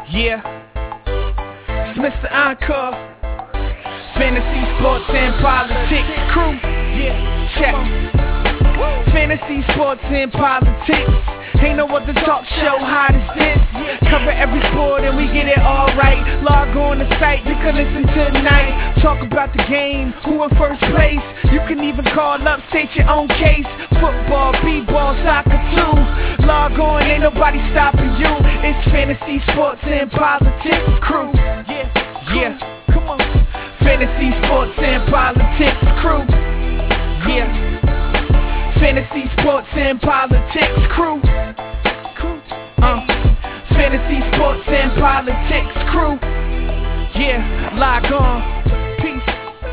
Yeah, it's Mr. Encore, Fantasy, Sports, and Politics crew. Yeah, check. Fantasy, Sports, and Politics. Ain't no other talk show hot as this. Cover every sport and we get it all right. Log on the site, you can listen tonight. Talk about the game, who in first place. You can even call up, state your own case. Football, b-ball, soccer too. Log on, ain't nobody stopping you. It's Fantasy, Sports, and Politics crew. Yeah, come on. Fantasy, Sports, and Politics crew. Yeah. Fantasy, Sports, and Politics crew. Fantasy, Sports, and Politics crew. Yeah, log on. Peace.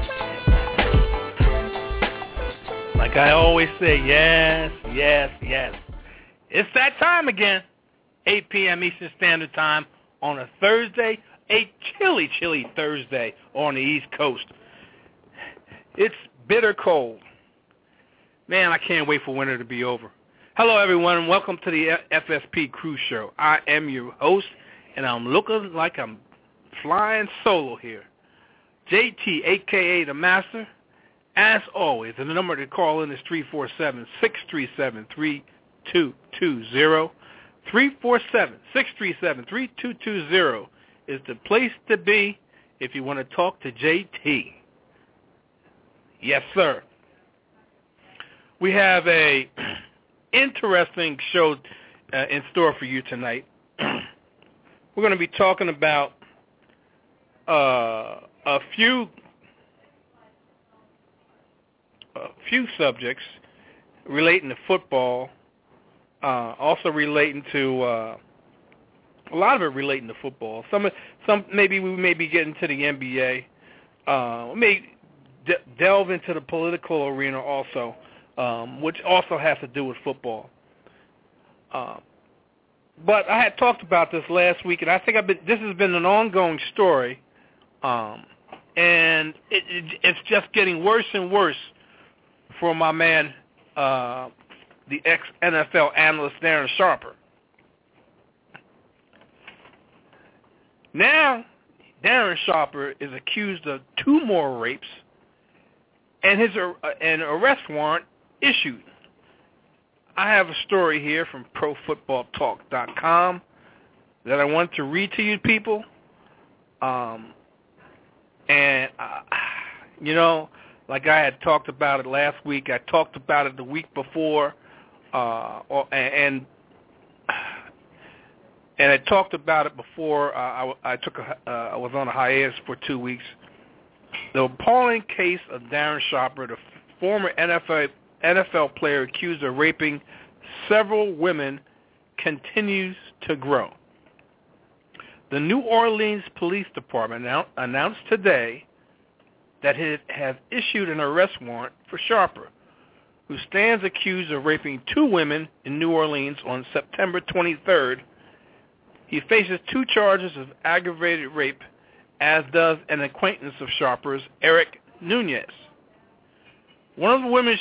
Like I always say, yes. It's that time again. 8 p.m. Eastern Standard Time on a Thursday, a chilly Thursday on the East Coast. It's bitter cold. Man, I can't wait for winter to be over. Hello, everyone, and welcome to the FSP Crew Show. I am your host, and I'm looking like I'm flying solo here. JT, a.k.a. The Master. As always, the number to call in is 347-637-3220. 347-637-3220 is the place to be if you want to talk to JT. Yes, sir. We have a interesting show in store for you tonight. We're going to be talking about a few subjects relating to football, also relating to a lot of it relating to football. Some maybe we may be getting to the NBA. We may delve into the political arena also. Which also has to do with football. But I had talked about this last week, and I think this has been an ongoing story, and it's just getting worse and worse for my man, the ex-NFL analyst Darren Sharper. Now, Darren Sharper is accused of 2 more rapes, and an arrest warrant issued. I have a story here from ProFootballTalk.com that I want to read to you people. Like I had talked about it last week, I talked about it the week before, and I talked about it before I was on a hiatus for 2 weeks. The appalling case of Darren Sharper, the former NFL player accused of raping several women, continues to grow. The New Orleans Police Department announced today that it has issued an arrest warrant for Sharper, who stands accused of raping 2 women in New Orleans on September 23rd. He faces 2 charges of aggravated rape, as does an acquaintance of Sharper's, Eric Nunez. One of the women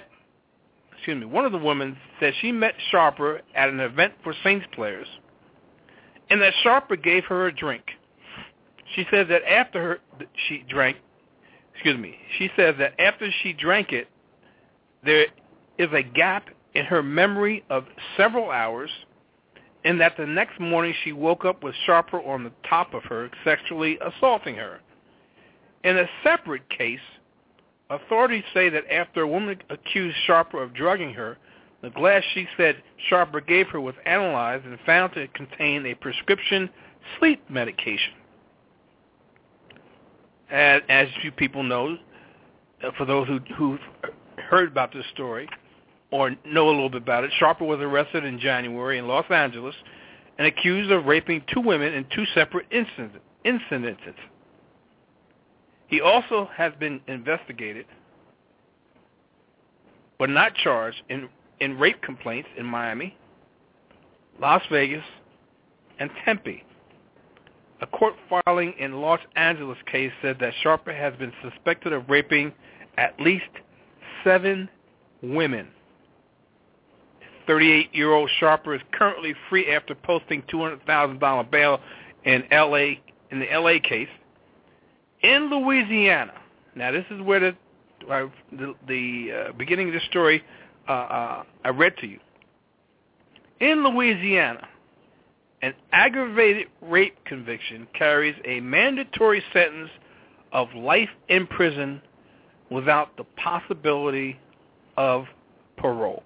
said she met Sharper at an event for Saints players, and that Sharper gave her a drink. She said that after she drank it, there is a gap in her memory of several hours, and that the next morning she woke up with Sharper on the top of her, sexually assaulting her. In a separate case, authorities say that after a woman accused Sharper of drugging her, the glass she said Sharper gave her was analyzed and found to contain a prescription sleep medication. As you people know, for those who've heard about this story or know a little bit about it, Sharper was arrested in January in Los Angeles and accused of raping 2 women in 2 separate incidents. He also has been investigated, but not charged, in rape complaints in Miami, Las Vegas, and Tempe. A court filing in Los Angeles case said that Sharper has been suspected of raping at least 7 women. 38-year-old Sharper is currently free after posting $200,000 bail in the LA case. In Louisiana, now this is where the beginning of the story I read to you. In Louisiana, an aggravated rape conviction carries a mandatory sentence of life in prison without the possibility of parole.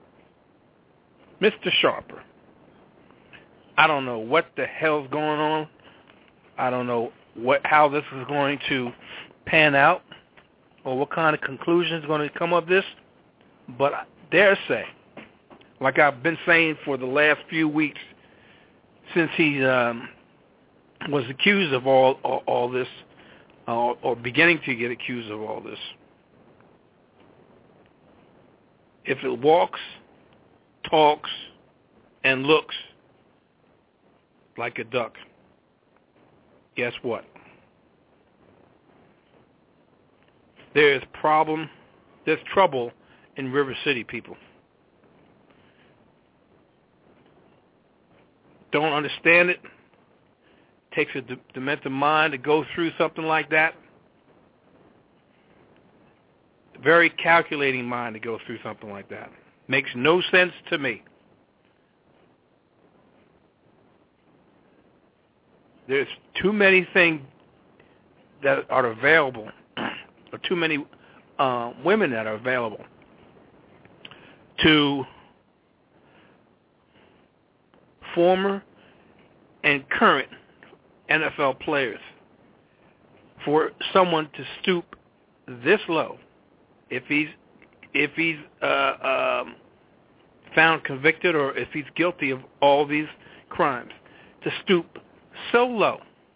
Mr. Sharper, I don't know what the hell's going on. I don't know how this is going to pan out or what kind of conclusion is going to come of this, but I dare say, like I've been saying for the last few weeks since he was accused of all this, or beginning to get accused of all this, if it walks, talks, and looks like a duck, guess what? There's trouble in River City, people. Don't understand it. Takes a demented mind to go through something like that. Very calculating mind to go through something like that. Makes no sense to me. There's too many things that are available, or too many women that are available to former and current NFL players for someone to stoop this low, if he's found convicted or if he's guilty of all these crimes, to stoop so low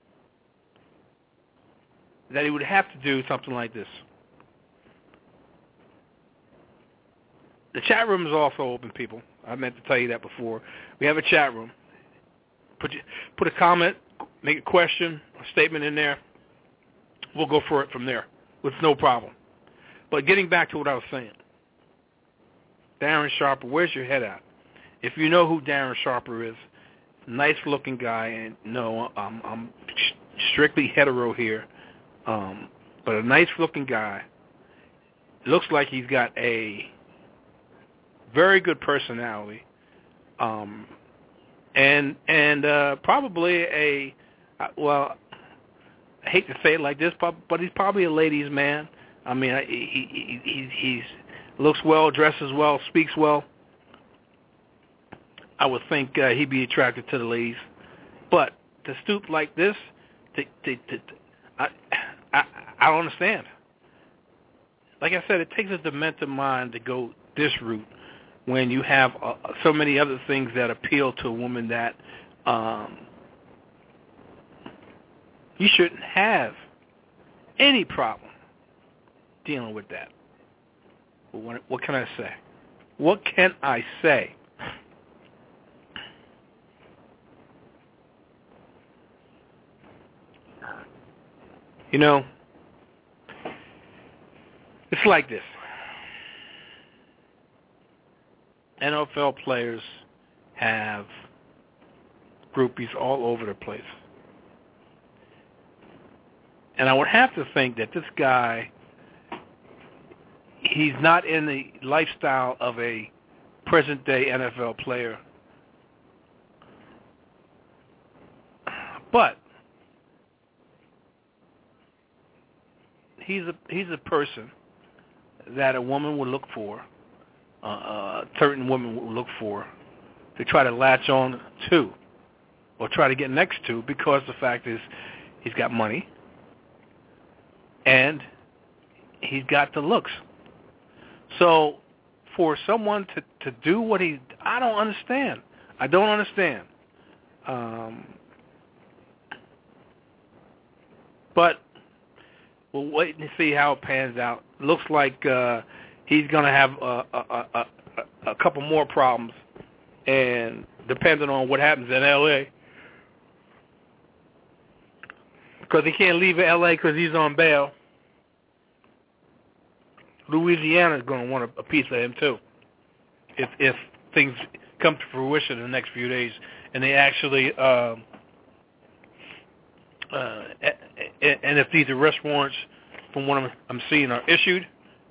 that he would have to do something like this. The chat room is also open, people. I meant to tell you that before. We have a chat room. Put a comment, make a question, a statement in there. We'll go for it from there with no problem. But getting back to what I was saying, Darren Sharper, where's your head at? If you know who Darren Sharper is, nice-looking guy, and no, I'm strictly hetero here, but a nice-looking guy. Looks like he's got a very good personality, and probably well, I hate to say it like this, but he's probably a ladies' man. I mean, he looks well, dresses well, speaks well. I would think he'd be attracted to the ladies. But to stoop like this, I don't understand. Like I said, it takes a demented mind to go this route when you have so many other things that appeal to a woman that you shouldn't have any problem dealing with that. What can I say? What can I say? You know, it's like this. NFL players have groupies all over the place. And I would have to think that this guy, he's not in the lifestyle of a present-day NFL player. But he's a person that a woman would look for, certain women would look for, to try to latch on to or try to get next to, because the fact is he's got money and he's got the looks. So for someone to do what I don't understand. I don't understand. But we'll wait and see how it pans out. Looks like he's going to have a couple more problems, and depending on what happens in L.A., because he can't leave L.A. because he's on bail, Louisiana is going to want a piece of him too, if things come to fruition in the next few days, and they actually and if these arrest warrants, from what I'm seeing, are issued.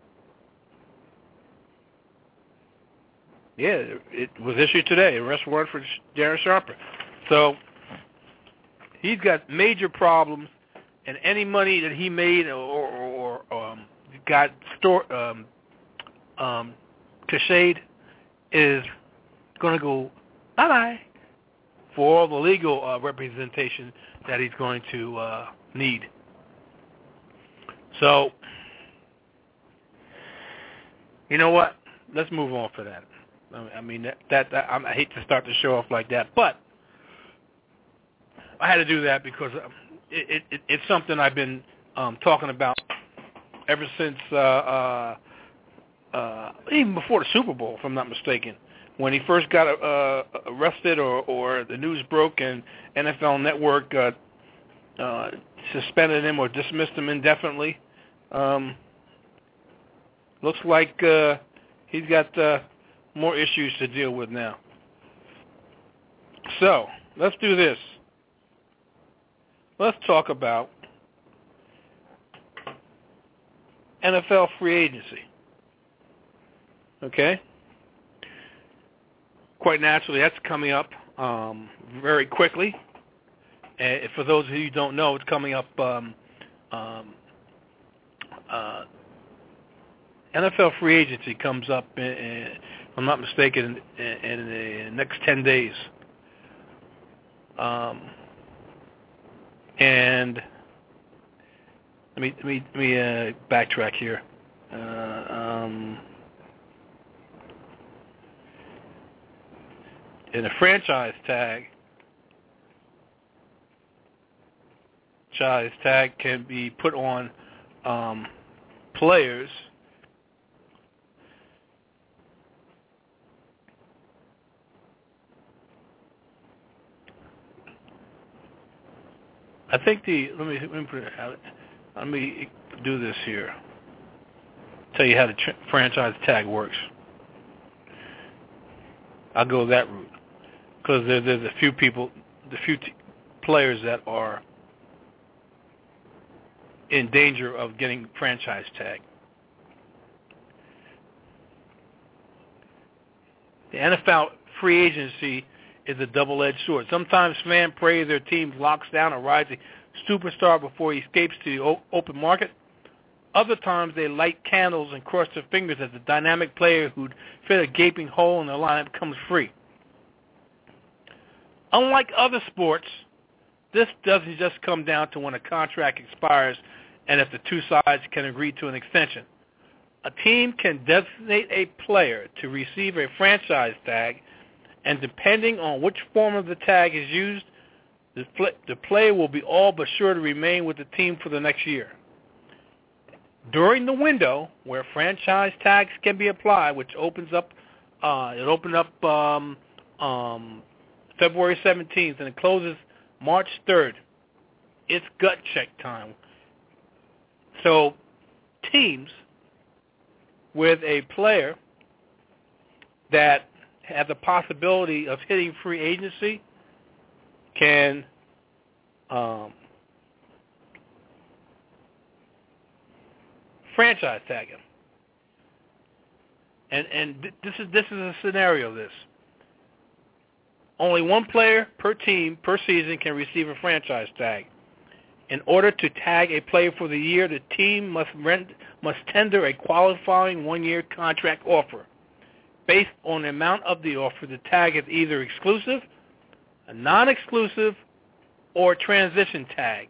Yeah, it was issued today, arrest warrant for Darren Sharper. So he's got major problems, and any money that he made or got cached is going to go bye-bye for all the legal representation that he's going to need. So, you know what? Let's move on for that. I mean, I hate to start the show off like that, but I had to do that because it's something I've been talking about ever since, even before the Super Bowl, if I'm not mistaken. When he first got arrested or the news broke and NFL Network suspended him or dismissed him indefinitely, looks like he's got more issues to deal with now. So, let's do this. Let's talk about NFL free agency. Okay? Quite naturally, that's coming up very quickly. And for those of you who don't know, it's coming up NFL free agency comes up, if I'm not mistaken, in the next 10 days. And let me backtrack here. In a franchise tag can be put on players I think let me do this here. Tell you how the franchise tag works. I'll go that route because there's a few people, players that are in danger of getting franchise tag. The NFL free agency is a double-edged sword. Sometimes fans pray their team locks down a rising superstar before he escapes to the open market. Other times they light candles and cross their fingers as a dynamic player who'd fit a gaping hole in their lineup comes free. Unlike other sports, this doesn't just come down to when a contract expires and if the two sides can agree to an extension. A team can designate a player to receive a franchise tag, and depending on which form of the tag is used, the player will be all but sure to remain with the team for the next year. During the window where franchise tags can be applied, which opens up, February 17th and it closes March 3rd, it's gut check time. So teams with a player that have the possibility of hitting free agency can franchise tag him. And this is a scenario of this. Only one player per team per season can receive a franchise tag. In order to tag a player for the year, the team must tender a qualifying one-year contract offer. Based on the amount of the offer, the tag is either exclusive, a non-exclusive, or a transition tag.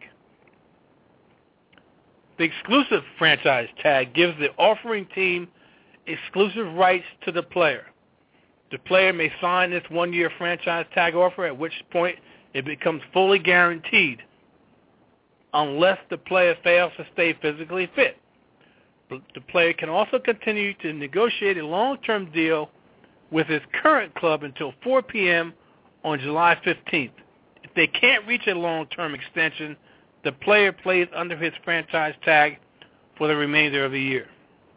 The exclusive franchise tag gives the offering team exclusive rights to the player. The player may sign this one-year franchise tag offer, at which point it becomes fully guaranteed, unless the player fails to stay physically fit. The player can also continue to negotiate a long-term deal with his current club until 4 p.m. on July 15th. If they can't reach a long-term extension, the player plays under his franchise tag for the remainder of the year.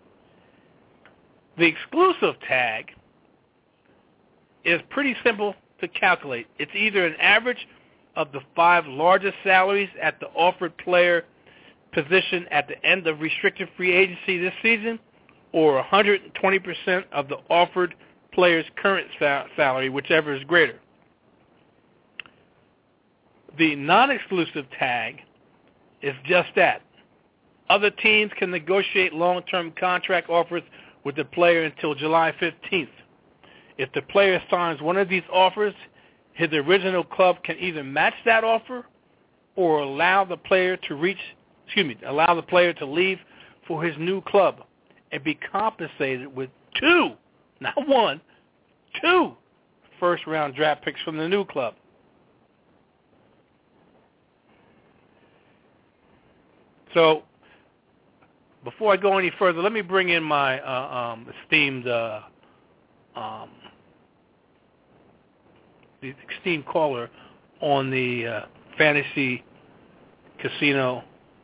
The exclusive tag is pretty simple to calculate. It's either an average of the 5 largest salaries at the offered player position at the end of restricted free agency this season, or 120% of the offered player's current salary, whichever is greater. The non-exclusive tag is just that. Other teams can negotiate long-term contract offers with the player until July 15th. If the player signs one of these offers, his original club can either match that offer or allow the player to leave for his new club and be compensated with 2, not 1, 2 first-round draft picks from the new club. So, before I go any further, let me bring in my esteemed caller on the Fantasy Casino.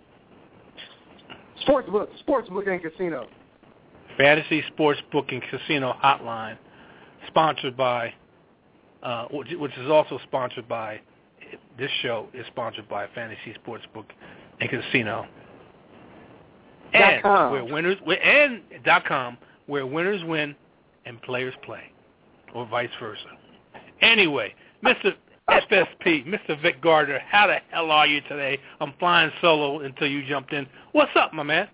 Sportsbook and Casino. Fantasy Sportsbook and Casino Hotline, sponsored by, which is also sponsored by, this show is sponsored by Fantasy Sportsbook and Casino. And where winners .com, where winners win and players play, or vice versa. Anyway, Mr. FSP, Mr. Vic Gardner, how the hell are you today? I'm flying solo until you jumped in. What's up, my man?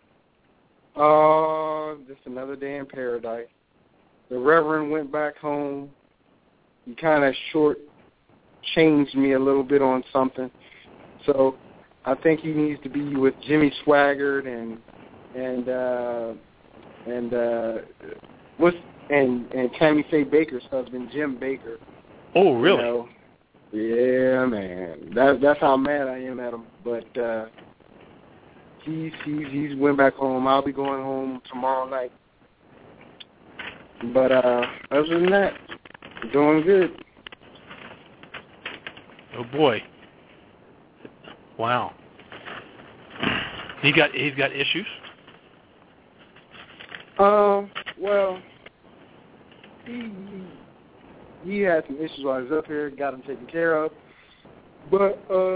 Just another day in paradise. The Reverend went back home. He kind of short-changed me a little bit on something. So I think he needs to be with Jimmy Swaggart and Tammy Faye Baker's husband, Jim Baker. Oh, really? You know, yeah, man. That's how mad I am at him. But he's went back home. I'll be going home tomorrow night. But other than that, doing good. Oh boy. Wow. He's got issues? Well, he had some issues while he was up here, got them taken care of. But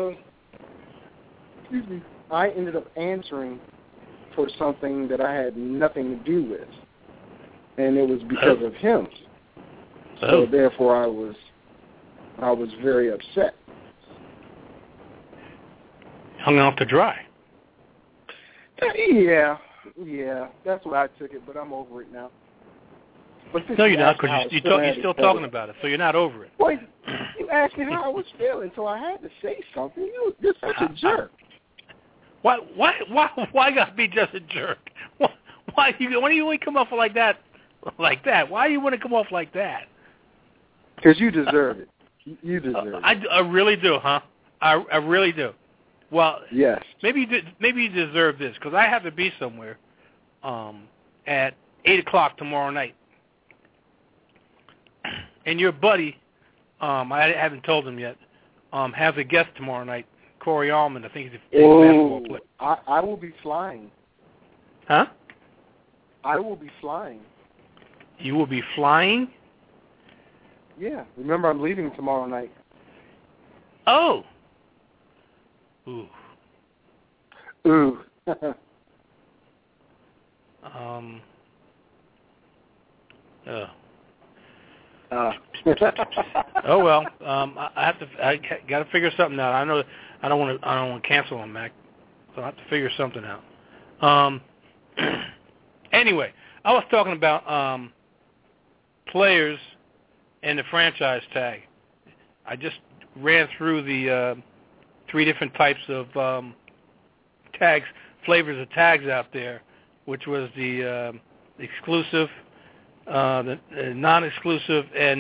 excuse me, I ended up answering for something that I had nothing to do with. And it was because of him. So therefore I was very upset. Hung out to dry. Yeah, that's what I took it, but I'm over it now. But no, you're not, because you're still talking about it, so you're not over it. Well, you asked me how I was feeling, so I had to say something. You're such a jerk. Why gotta be just a jerk? Why do you come off like that? Like that? Why do you want to come off like that? Because you deserve it. You deserve it. I really do, huh? I really do. Well, yes. Maybe you deserve this, because I have to be somewhere at 8:00 tomorrow night. And your buddy, I haven't told him yet, has a guest tomorrow night, Corey Allman. I think he's a basketball player. I will be flying. Huh? I will be flying. You will be flying? Yeah. Remember, I'm leaving tomorrow night. Oh. Ooh. Ooh. Oh well. I got to figure something out. I know I don't want to cancel on Mac, so I have to figure something out. Anyway, I was talking about players and the franchise tag. I just ran through the 3 different types of tags, flavors of tags out there, which was the exclusive, the non-exclusive, and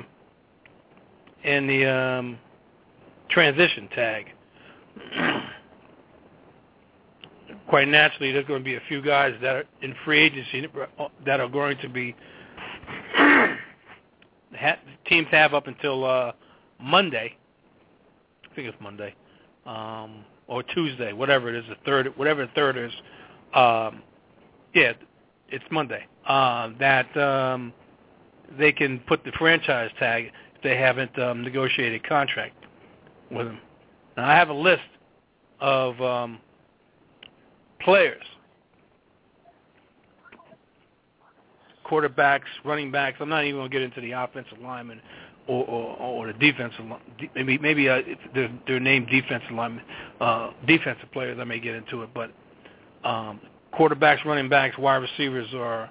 the transition tag. Quite naturally, there's going to be a few guys that are in free agency that are going to be teams have up until Monday. I think it's Monday. Or Tuesday, whatever it is, whatever the third is. Yeah, it's Monday. That they can put the franchise tag if they haven't negotiated a contract with him. Now, I have a list of players, quarterbacks, running backs. I'm not even going to get into the offensive linemen or the defensive. Maybe they're named defensive linemen, defensive players. I may get into it, but quarterbacks, running backs, wide receivers are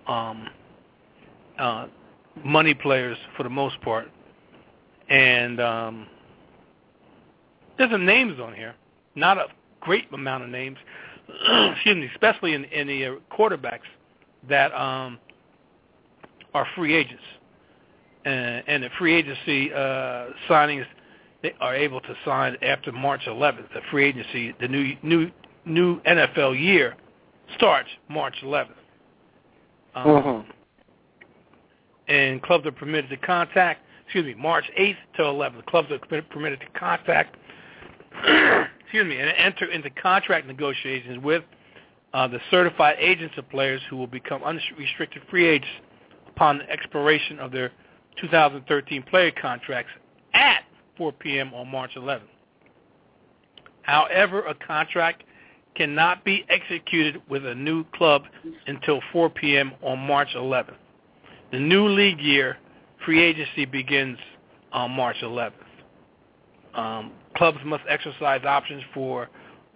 money players for the most part, and there's some names on here. Not a great amount of names. Excuse me, especially in the quarterbacks that are free agents. And the free agency signings, they are able to sign after March 11th. The free agency, the new NFL year starts March 11th. And clubs are permitted to contact, March 8th to 11th. Clubs are permitted to contact, and enter into contract negotiations with the certified agents of players who will become unrestricted free agents upon the expiration of their 2013 player contracts at 4 p.m. on March 11th. However, a contract cannot be executed with a new club until 4 p.m. on March 11th. The new league year, free agency begins on March 11th. Clubs must exercise options for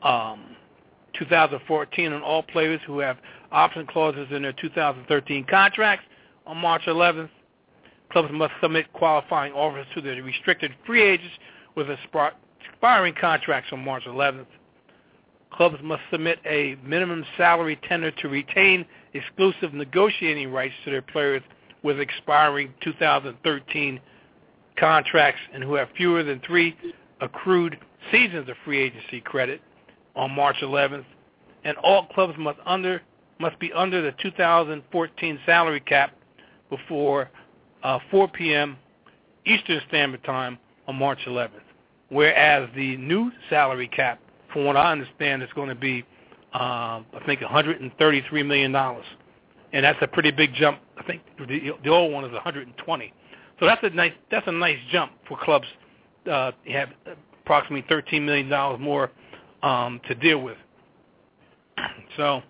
2014 on all players who have option clauses in their 2013 contracts on March 11th. Clubs must submit qualifying offers to their restricted free agents with expiring contracts on March 11th. Clubs must submit a minimum salary tender to retain exclusive negotiating rights to their players with expiring 2013 contracts and who have fewer than 3 accrued seasons of free agency credit on March 11th. And all clubs must be under the 2014 salary cap before 4 p.m. Eastern Standard Time on March 11th. Whereas the new salary cap, from what I understand, is going to be, I think, $133 million. And that's a pretty big jump. I think the old one is 120. So that's a nice jump for clubs. You have approximately $13 million more to deal with. So,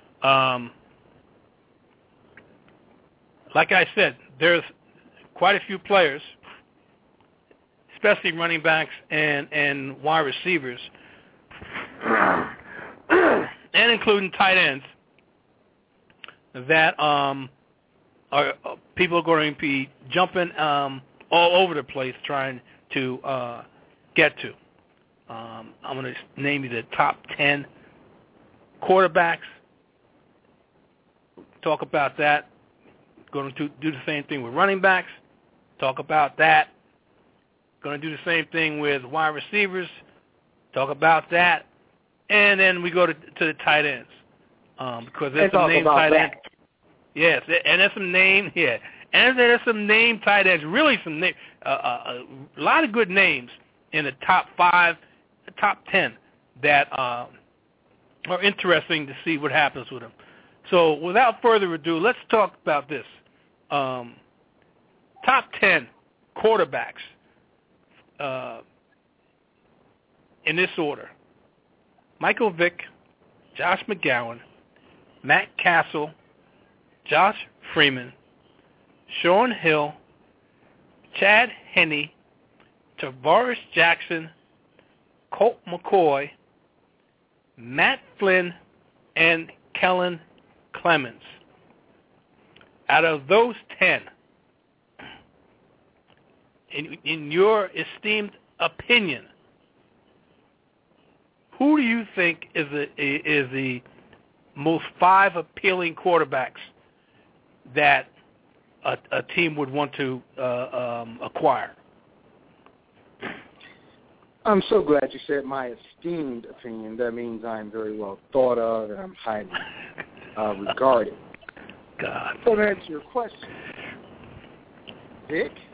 like I said, there's quite a few players, especially running backs and wide receivers, and including tight ends, that people are going to be jumping all over the place trying to get to. I'm going to name you the top 10 quarterbacks. Talk about that. Going to do the same thing with running backs. Talk about that. Going to do the same thing with wide receivers. Talk about that. And then we go to the tight ends. Because there's some named tight ends. Yes, and there's some named, and there's some named tight ends, really some name, a lot of good names in the top 5, top 10 that are interesting to see what happens with them. So without further ado, let's talk about this. Top 10 quarterbacks in this order: Michael Vick, Josh McGowan, Matt Castle, Josh Freeman, Sean Hill, Chad Henne, Tavares Jackson, Colt McCoy, Matt Flynn, and Kellen Clemens. Out of those 10, in your esteemed opinion, who do you think is the most 5 appealing quarterbacks that a team would want to acquire? I'm so glad you said my esteemed opinion. That means I'm very well thought of and I'm highly regarded. God. So to answer your question, Vick.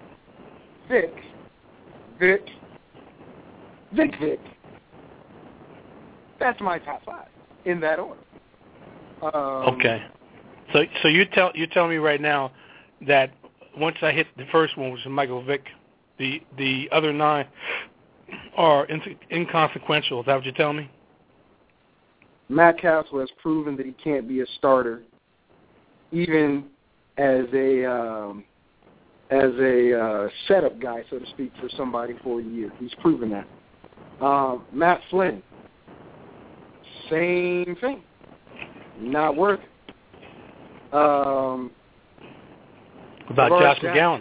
That's my top 5 in that order. Okay. So you tell me right now that once I hit the first one, which is Michael Vick, the other 9 are inconsequential. Is that what you're telling me? Matt Castle has proven that he can't be a starter, even as a setup guy, so to speak, for somebody for a year. He's proven that. Matt Flynn, same thing. Not worth it. What about Josh McGowan?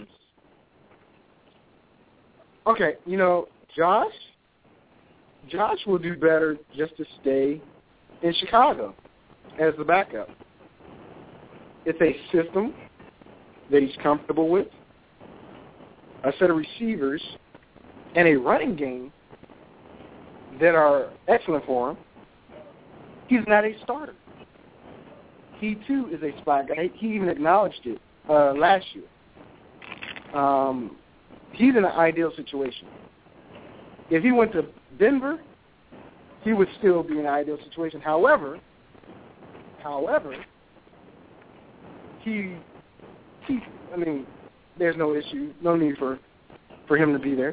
Okay, Josh will do better just to stay in Chicago as the backup. It's a system that he's comfortable with, a set of receivers, and a running game that are excellent for him. He's not a starter. He, too, is a spot guy. He even acknowledged it last year. He's in an ideal situation. If he went to Denver, he would still be in an ideal situation. However, there's no issue, no need for him to be there.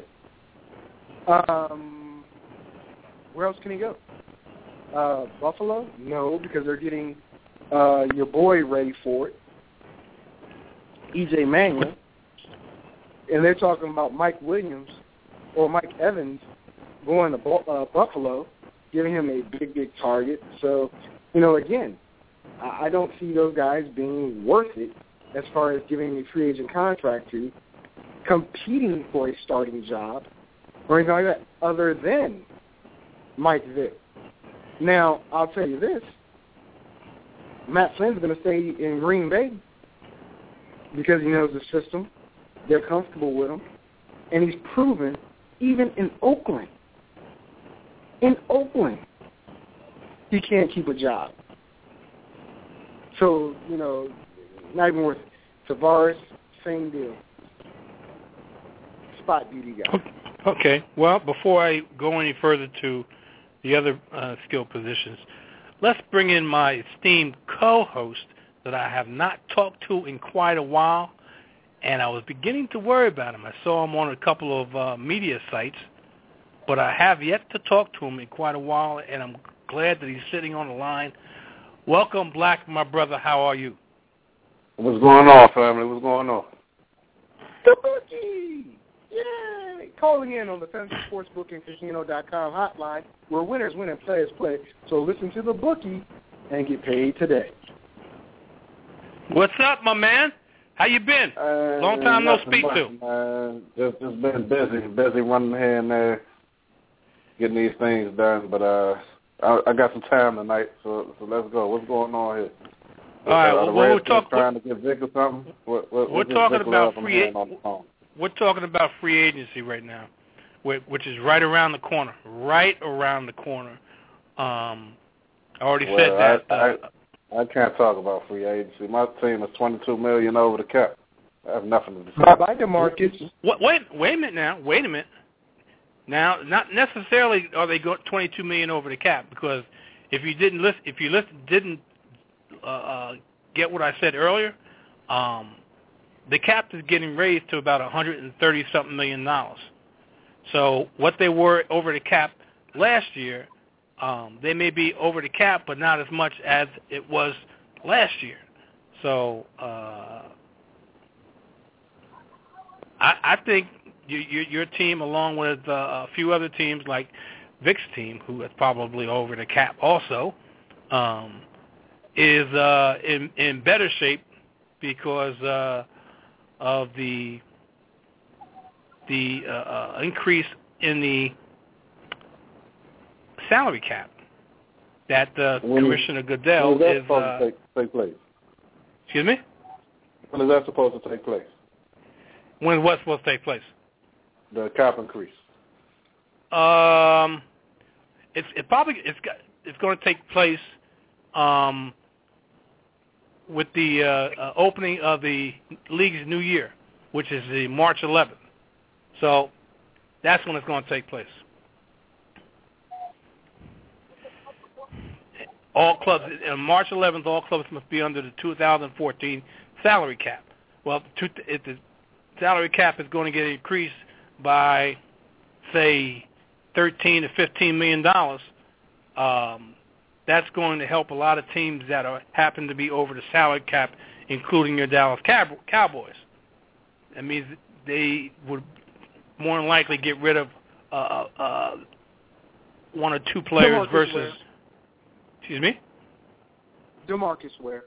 Where else can he go? Buffalo? No, because they're getting your boy ready for it, E.J. Manuel, and they're talking about Mike Williams or Mike Evans going to Buffalo, giving him a big target. So, again, I don't see those guys being worth it as far as giving a free agent contract to, competing for a starting job or anything like that, other than Mike Vick. Now, I'll tell you this. Matt Flynn's going to stay in Green Bay because he knows the system. They're comfortable with him. And he's proven, even in Oakland, he can't keep a job. So, not even worth it. Tavares, same deal. Spot duty guy. Okay. Well, before I go any further to the other skill positions, let's bring in my esteemed co-host that I have not talked to in quite a while, and I was beginning to worry about him. I saw him on a couple of media sites, but I have yet to talk to him in quite a while, and I'm glad that he's sitting on the line. Welcome, Black, my brother. How are you? What's going on, family? What's going on? The Bookie! Yay! Calling in on the FantasySportsBookingCasino.com hotline, where winners win and players play. So listen to the Bookie and get paid today. What's up, my man? How you been? Long time no speak to. Man. Just been busy running here and there, getting these things done. But I got some time tonight, so let's go. What's going on here? All right, we're trying to get Vic or something. We're talking about We're talking about free agency right now, which is right around the corner. Right around the corner. I already said that. I can't talk about free agency. My team is $22 million over the cap. I have nothing to do. Bye-bye, DeMarcus. Wait a minute now. Wait a minute. Now, not necessarily are they going $22 million over the cap, because if you didn't get what I said earlier, the cap is getting raised to about $130-something million. So what they were over the cap last year, they may be over the cap, but not as much as it was last year. So I think your team, along with a few other teams like Vic's team, who is probably over the cap also, is in better shape because of the increase in the salary cap that Commissioner Goodell is supposed to take place. Excuse me? When is that supposed to take place? When what's supposed to take place? The cap increase. It's going to take place with the opening of the league's new year, which is the March 11th. So that's when it's going to take place. All clubs, on March 11th, all clubs must be under the 2014 salary cap. Well, if the salary cap is going to get increased by, say, $13 to $15 million, that's going to help a lot of teams that happen to be over the salary cap, including your Dallas Cowboys. That means they would more than likely get rid of one or two players versus. Excuse me? DeMarcus Ware.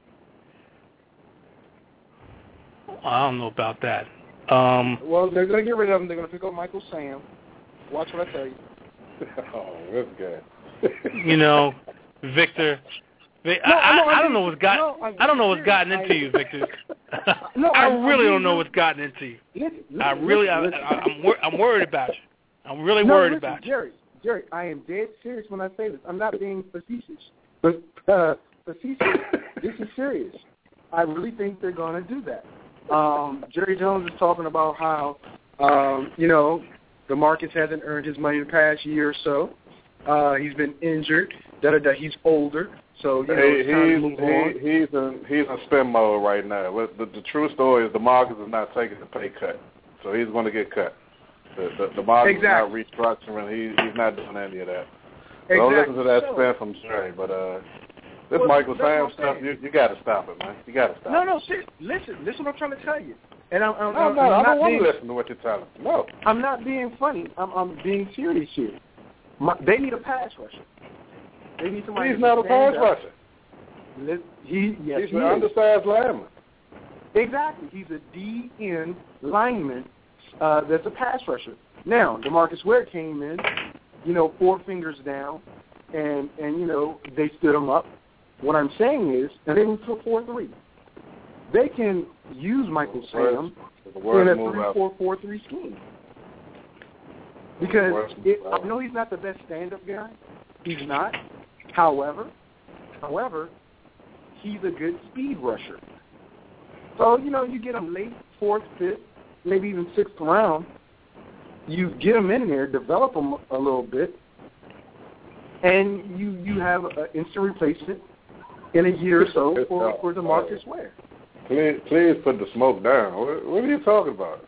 I don't know about that. Well, they're going to get rid of him. They're going to pick up Michael Sam. Watch what I tell you. Oh, that's good. You know, Victor. I don't know what's gotten into you, Victor. I really don't know what's gotten into you. I'm worried about you. I'm really worried about you. Jerry, I am dead serious when I say this. I'm not being facetious. But facetious. This is serious. I really think they're going to do that. Jerry Jones is talking about how, DeMarcus hasn't earned his money the past year or so. He's been injured. He's older. So, it's time to move on. He's in spin mode right now. The true story is DeMarcus is not taking the pay cut. So he's going to get cut. DeMarcus is not restructuring. He's not doing any of that. So don't listen to that spin from Jerry. But this Michael Sam stuff, you got to stop it, man. You got to stop it. No, listen what I'm trying to tell you. And I don't want to listen to what you're telling me. No. I'm not being funny. I'm being serious here. They need a pass rusher. They need somebody. He's not a pass rusher. He's an undersized lineman. Exactly. He's a DN lineman that's a pass rusher. Now, DeMarcus Ware came in, 4 fingers down, and they stood him up. What I'm saying is, and they went to a 4-3. They can use Michael Sam in a 3-4-4-3 scheme. Because I know he's not the best stand-up guy. He's not. However, he's a good speed rusher. So, you get him late, 4th, 5th, maybe even 6th round. You get him in there, develop him a little bit, and you have an instant replacement in a year or so for DeMarcus Ware. Please put the smoke down. What are you talking about?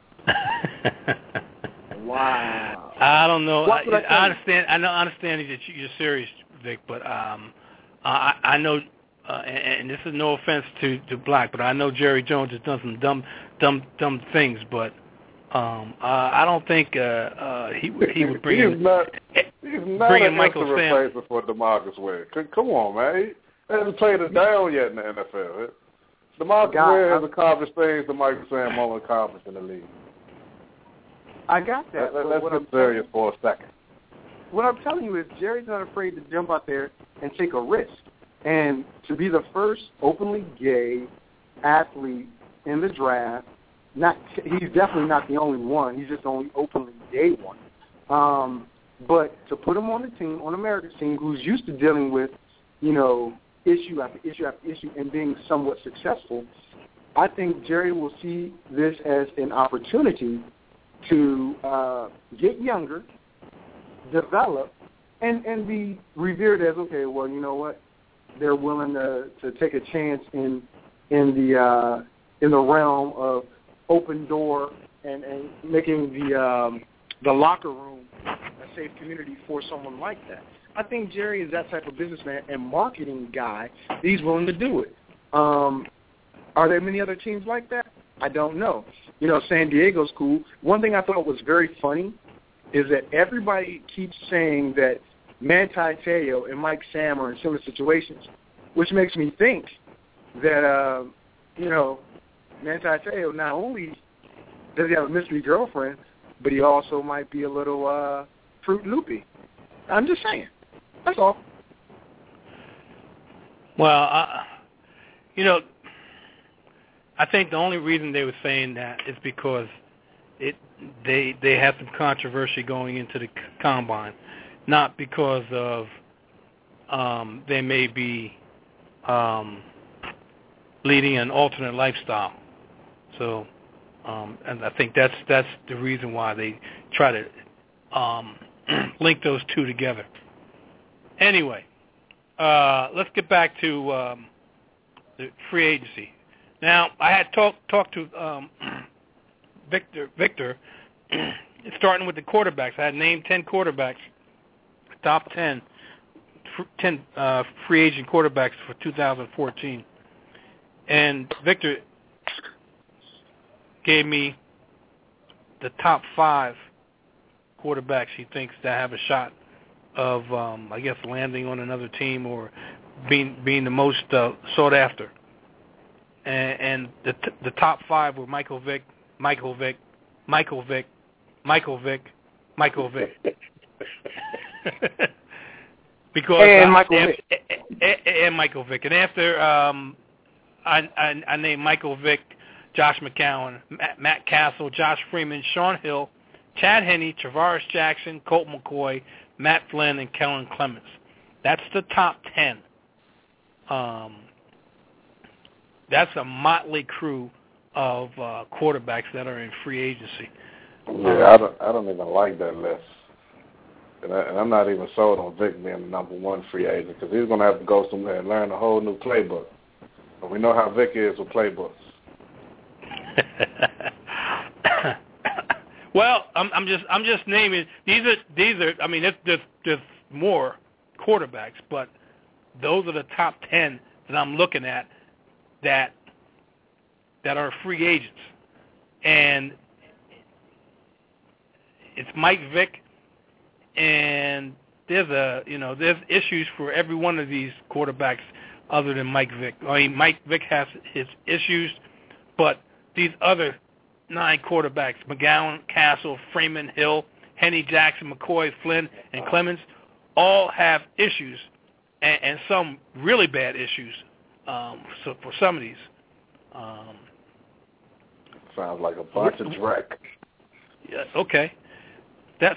Wow. I don't know. I understand. I understand that you're serious, Vic, but I know, and this is no offense to Black, but I know Jerry Jones has done some dumb things, but I don't think he would bring in. He's not bringing Michael Sam. Replacement for DeMarcus Ware. Come on, man. He hasn't played it down yet in the NFL. DeMarcus Ware has accomplished things that Michael Sam won't accomplish in the league. I got that. Let's get serious for a second. What I'm telling you is Jerry's not afraid to jump out there and take a risk. And to be the first openly gay athlete in the draft, he's definitely not the only one. He's just the only openly gay one. But to put him on the team, on America's team, who's used to dealing with, issue after issue after issue and being somewhat successful, I think Jerry will see this as an opportunity to get younger, develop, and be revered as, okay, well, you know what? They're willing to take a chance in the realm of open door and making the locker room a safe community for someone like that. I think Jerry is that type of businessman and marketing guy. He's willing to do it. Are there many other teams like that? I don't know. San Diego's cool. One thing I thought was very funny is that everybody keeps saying that Manti Te'o and Mike Sam are in similar situations, which makes me think that, Manti Te'o not only does he have a mystery girlfriend, but he also might be a little Fruit Loopy. I'm just saying. That's all. Well, I think the only reason they were saying that is because they had some controversy going into the combine, not because of they may be leading an alternate lifestyle. So, and I think that's the reason why they try to link those two together. Anyway, let's get back to the free agency. Now, I had talked to Victor, starting with the quarterbacks. I had named 10 quarterbacks, top 10 free agent quarterbacks for 2014. And Victor gave me the top 5 quarterbacks he thinks that have a shot of, I guess, landing on another team or being the most sought after. And the top 5 were Michael Vick, because and Michael Vick. And Michael Vick. And after I named Michael Vick, Josh McCown, Matt Castle, Josh Freeman, Sean Hill, Chad Henne, Travaris Jackson, Colt McCoy, Matt Flynn, and Kellen Clemens. That's the top 10. That's a motley crew of quarterbacks that are in free agency. Yeah, I don't even like that list. And I'm not even sold on Vick being the number 1 free agent because he's going to have to go somewhere and learn a whole new playbook. But we know how Vick is with playbooks. Well, I'm just naming these are. I mean, there's more quarterbacks, but those are the top 10 that I'm looking at that are free agents, and it's Mike Vick, and there's issues for every one of these quarterbacks other than Mike Vick. I mean, Mike Vick has his issues, but these other 9 quarterbacks, McGowan, Castle, Freeman, Hill, Henne, Jackson, McCoy, Flynn, and Clemens, all have issues, and some really bad issues for some of these. Sounds like a bunch of dreck. Yeah, okay. Can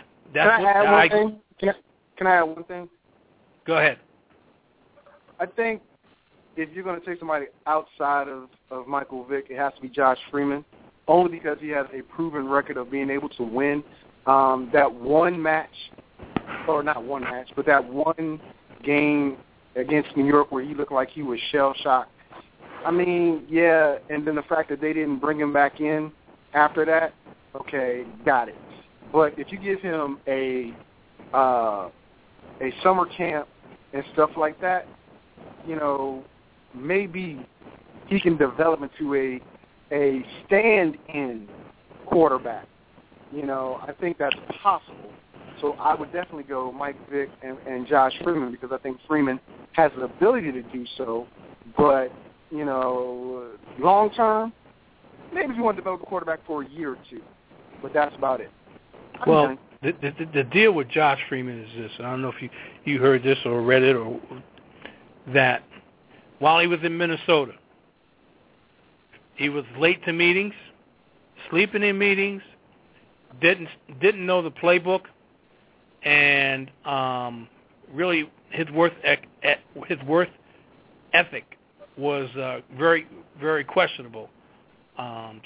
I add one thing? Go ahead. I think if you're going to take somebody outside of Michael Vick, it has to be Josh Freeman, only because he has a proven record of being able to win. That one match, or not one match, but that one game against New York where he looked like he was shell-shocked. I mean, yeah, and then the fact that they didn't bring him back in after that, okay, got it. But if you give him a summer camp and stuff like that, maybe he can develop into a stand-in quarterback. I think that's possible. So I would definitely go Mike Vick and Josh Freeman because I think Freeman has the ability to do so. But, long term, maybe if you want to develop a quarterback for a year or two. But that's about it. Well, the deal with Josh Freeman is this. I don't know if you heard this or read it, or that while he was in Minnesota, he was late to meetings, sleeping in meetings, didn't know the playbook, and really his work ethic was very, very questionable. And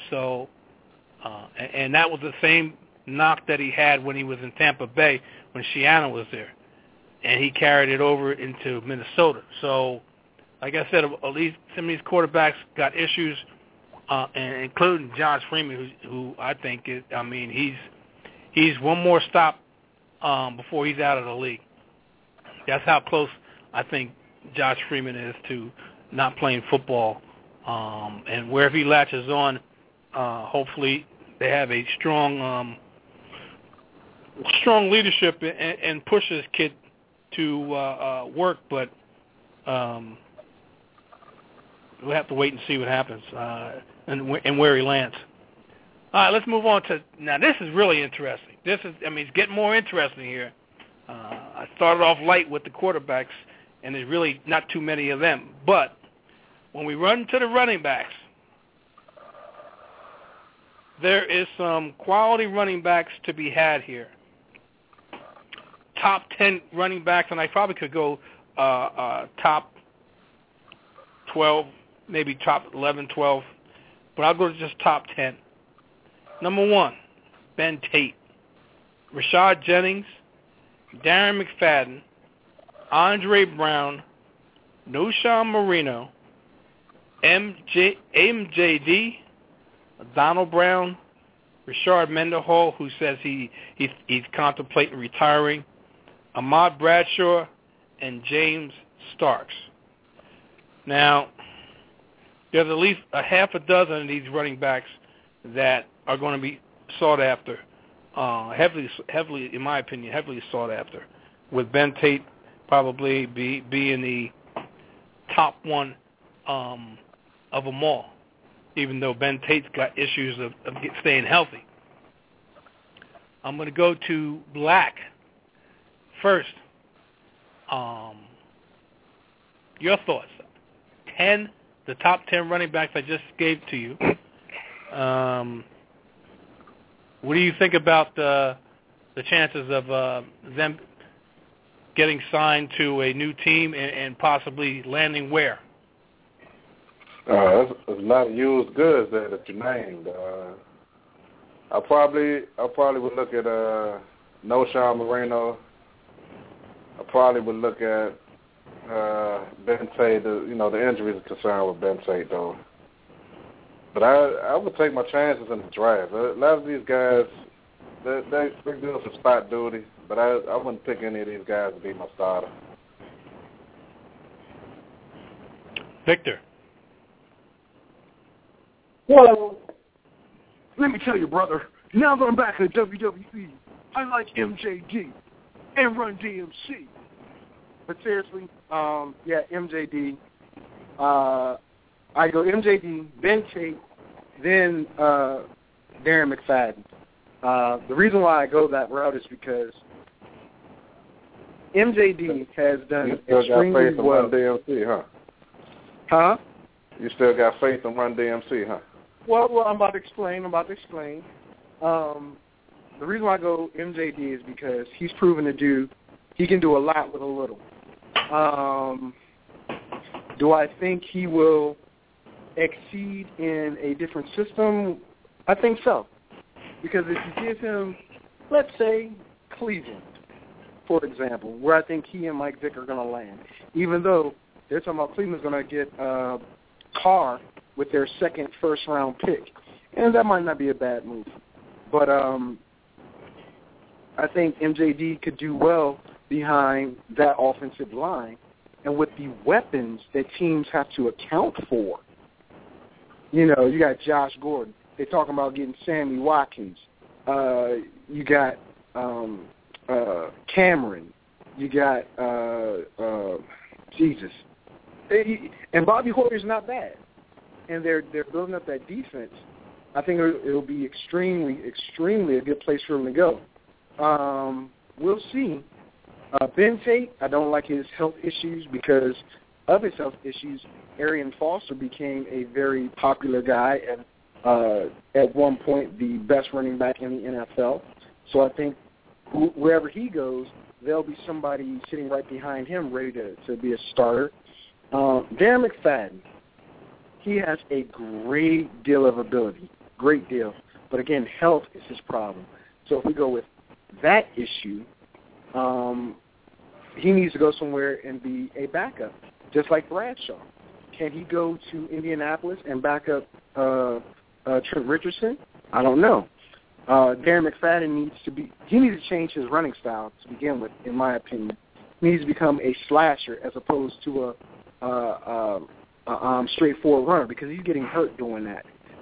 that was the same knock that he had when he was in Tampa Bay when Shiano was there, and he carried it over into Minnesota. So, like I said, at least some of these quarterbacks got issues, including Josh Freeman, who I think is. I mean, he's one more stop before he's out of the league. That's how close I think Josh Freeman is to not playing football. And wherever he latches on, hopefully they have a strong leadership and push this kid to work. But we'll have to wait and see what happens and where he lands. All right, let's move on to now. This is really interesting. It's getting more interesting here. I started off light with the quarterbacks, and there's really not too many of them. But when we run to the running backs, there is some quality running backs to be had here. Top 10 running backs, and I probably could go top 12, maybe top 11, 12, but I'll go to just top 10. Number 1, Ben Tate, Rashad Jennings, Darren McFadden, Andre Brown, Noshawn Marino, MJD, Donald Brown, Rashard Mendenhall, who says he's contemplating retiring, Ahmad Bradshaw, and James Starks. Now, there's at least a half a dozen of these running backs that are going to be sought after, heavily, in my opinion, heavily sought after, with Ben Tate probably being the top one of them all, even though Ben Tate's got issues of staying healthy. I'm going to go to Black first. Your thoughts. The top 10 running backs I just gave to you. What do you think about the chances of them getting signed to a new team and possibly landing where? There's a lot of used goods there that you named. I probably would look at Knowshon Moreno. I probably would look at Ben Tate. The injuries are concerned with Ben Tate though. But I would take my chances in the draft. A lot of these guys, they're good for spot duty, but I wouldn't pick any of these guys to be my starter. Victor. Well, let me tell you, brother, now that I'm back in WWE, I like MJD and Run DMC. But seriously, MJD. I go MJD, then Tate, then Darren McFadden. The reason why I go that route is because MJD has done extremely well. You still got faith in Run DMC, huh? Huh? You still got faith in Run DMC, huh? Well, I'm about to explain. The reason why I go MJD is because he's proven he can do a lot with a little. Do I think he will exceed in a different system? I think so. Because if you give him, let's say, Cleveland, for example, where I think he and Mike Vick are going to land, even though they're talking about Cleveland's going to get Carr with their second first-round pick. And that might not be a bad move. But I think MJD could do well behind that offensive line. And with the weapons that teams have to account for, you got Josh Gordon. They're talking about getting Sammy Watkins. You got Cameron. You got Jesus. And Bobby Hoyer's not bad. And they're building up that defense. I think it'll be extremely, extremely a good place for him to go. We'll see. Ben Tate, I don't like his health issues because of his health issues. Arian Foster became a very popular guy and at one point the best running back in the NFL. So I think wherever he goes, there'll be somebody sitting right behind him ready to be a starter. Darren McFadden, he has a great deal of ability, great deal. But again, health is his problem. So if we go with that issue, he needs to go somewhere and be a backup, just like Bradshaw. Can he go to Indianapolis and back up Trent Richardson? I don't know. Darren McFadden needs to change his running style to begin with, in my opinion. He needs to become a slasher as opposed to a straightforward runner because he's getting hurt doing that.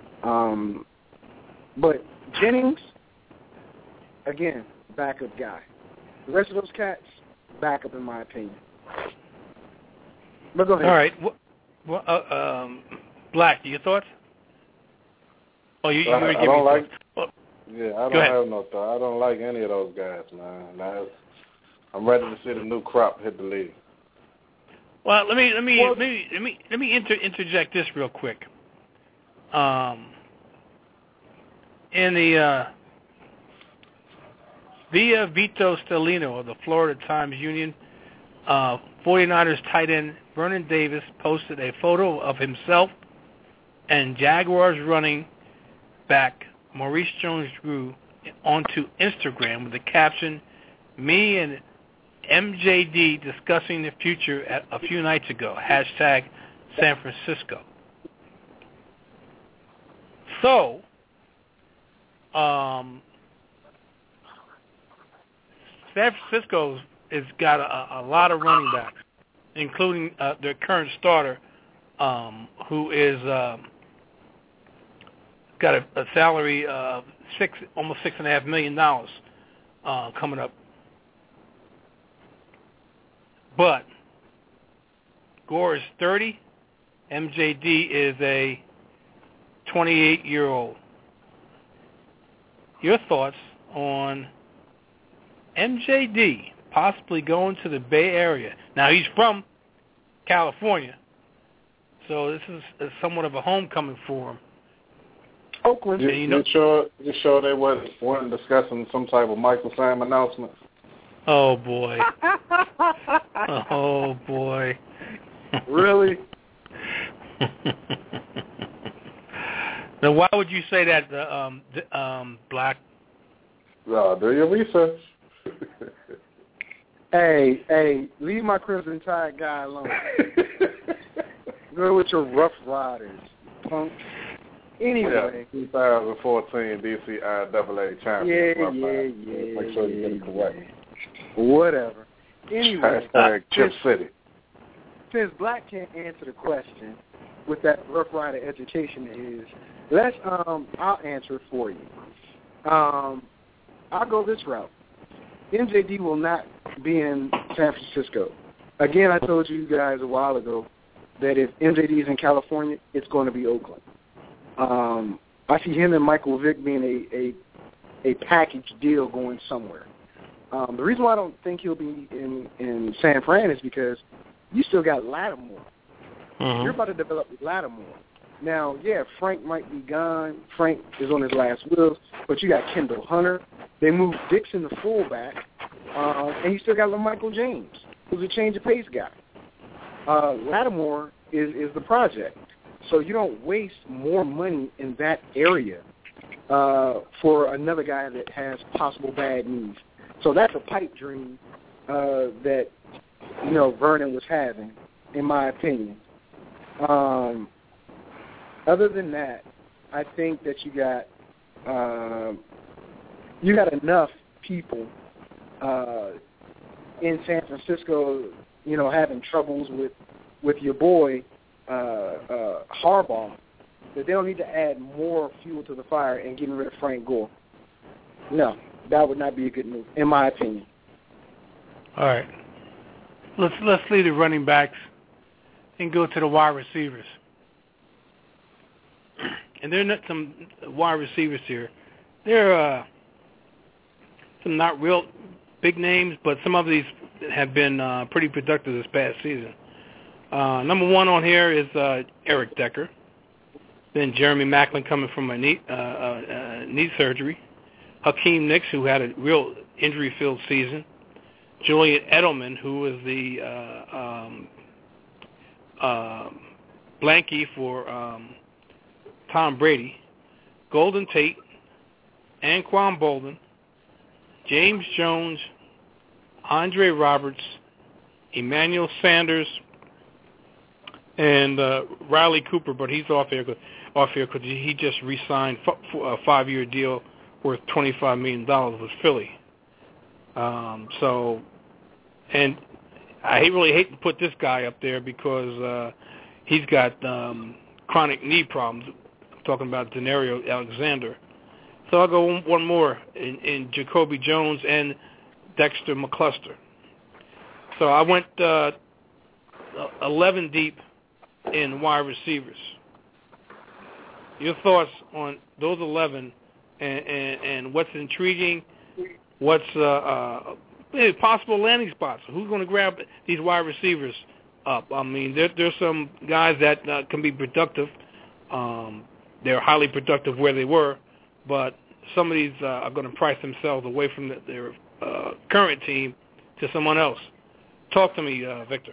But Jennings, again, backup guy. The rest of those cats, backup in my opinion. But go ahead. All right. Well, Black, your thoughts? Oh, you I don't like. Well, yeah, I don't have no thought. I don't like any of those guys, man. I'm ready to see the new crop hit the league. Well, let me interject this real quick. In the via Vito Stellino of the Florida Times Union, 49ers tight end Vernon Davis posted a photo of himself and Jaguars running back Maurice Jones-Drew onto Instagram with the caption, "Me and MJD discussing the future a few nights ago, # San Francisco." So, San Francisco has got a lot of running backs, including their current starter, who is got a salary of almost $6.5 million coming up. But Gore is 30. MJD is a 28-year-old. Your thoughts on MJD possibly going to the Bay Area? Now, he's from California, so this is somewhat of a homecoming for him. Oakland. You sure they weren't discussing some type of Michael Sam announcement? Oh, boy. Oh, boy. Really? Now, why would you say that, Black? Do your research. Hey, leave my Crimson Tide guy alone. Go with your Rough Riders, punks. Anyway. Yeah, 2014 DCIAA champion. Yeah. Make sure you get it correct. Whatever. Anyway. Chip City. Since Black can't answer the question with that Rough Rider education I'll answer it for you. I'll go this route. MJD will not be in San Francisco. Again, I told you guys a while ago that if MJD is in California, it's going to be Oakland. I see him and Michael Vick being a package deal going somewhere. The reason why I don't think he'll be in San Fran is because you still got Lattimore. Mm-hmm. You're about to develop Lattimore. Now, yeah, Frank might be gone. Frank is on his last wheels, but you got Kendall Hunter. They moved Dixon to fullback, and you still got LaMichael James, who's a change of pace guy. Lattimore is the project. So you don't waste more money in that area for another guy that has possible bad knees. So that's a pipe dream that, Vernon was having, in my opinion. Other than that, I think that you got enough people in San Francisco, having troubles with your boy Harbaugh, that they don't need to add more fuel to the fire and getting rid of Frank Gore. No, that would not be a good move, in my opinion. All right. Let's leave the running backs and go to the wide receivers. And there are not some wide receivers here. There are some not real big names, but some of these have been pretty productive this past season. Number one on here is Eric Decker. Then Jeremy Maclin coming from a knee surgery. Hakeem Nicks, who had a real injury-filled season. Julian Edelman, who was the blankie for Tom Brady. Golden Tate, Anquan Bolden, James Jones, Andre Roberts, Emmanuel Sanders, and Riley Cooper, but he's off here because he just re-signed a 5-year deal worth $25 million with Philly. And I really hate to put this guy up there because he's got chronic knee problems. I'm talking about Denario Alexander. So I'll go one more in Jacoby Jones and Dexter McCluster. So I went 11 deep in wide receivers. Your thoughts on those 11 and what's intriguing, what's possible landing spots? Who's going to grab these wide receivers up? I mean, there's some guys that can be productive. They're highly productive where they were, but some of these are going to price themselves away from their current team to someone else. Talk to me, Victor.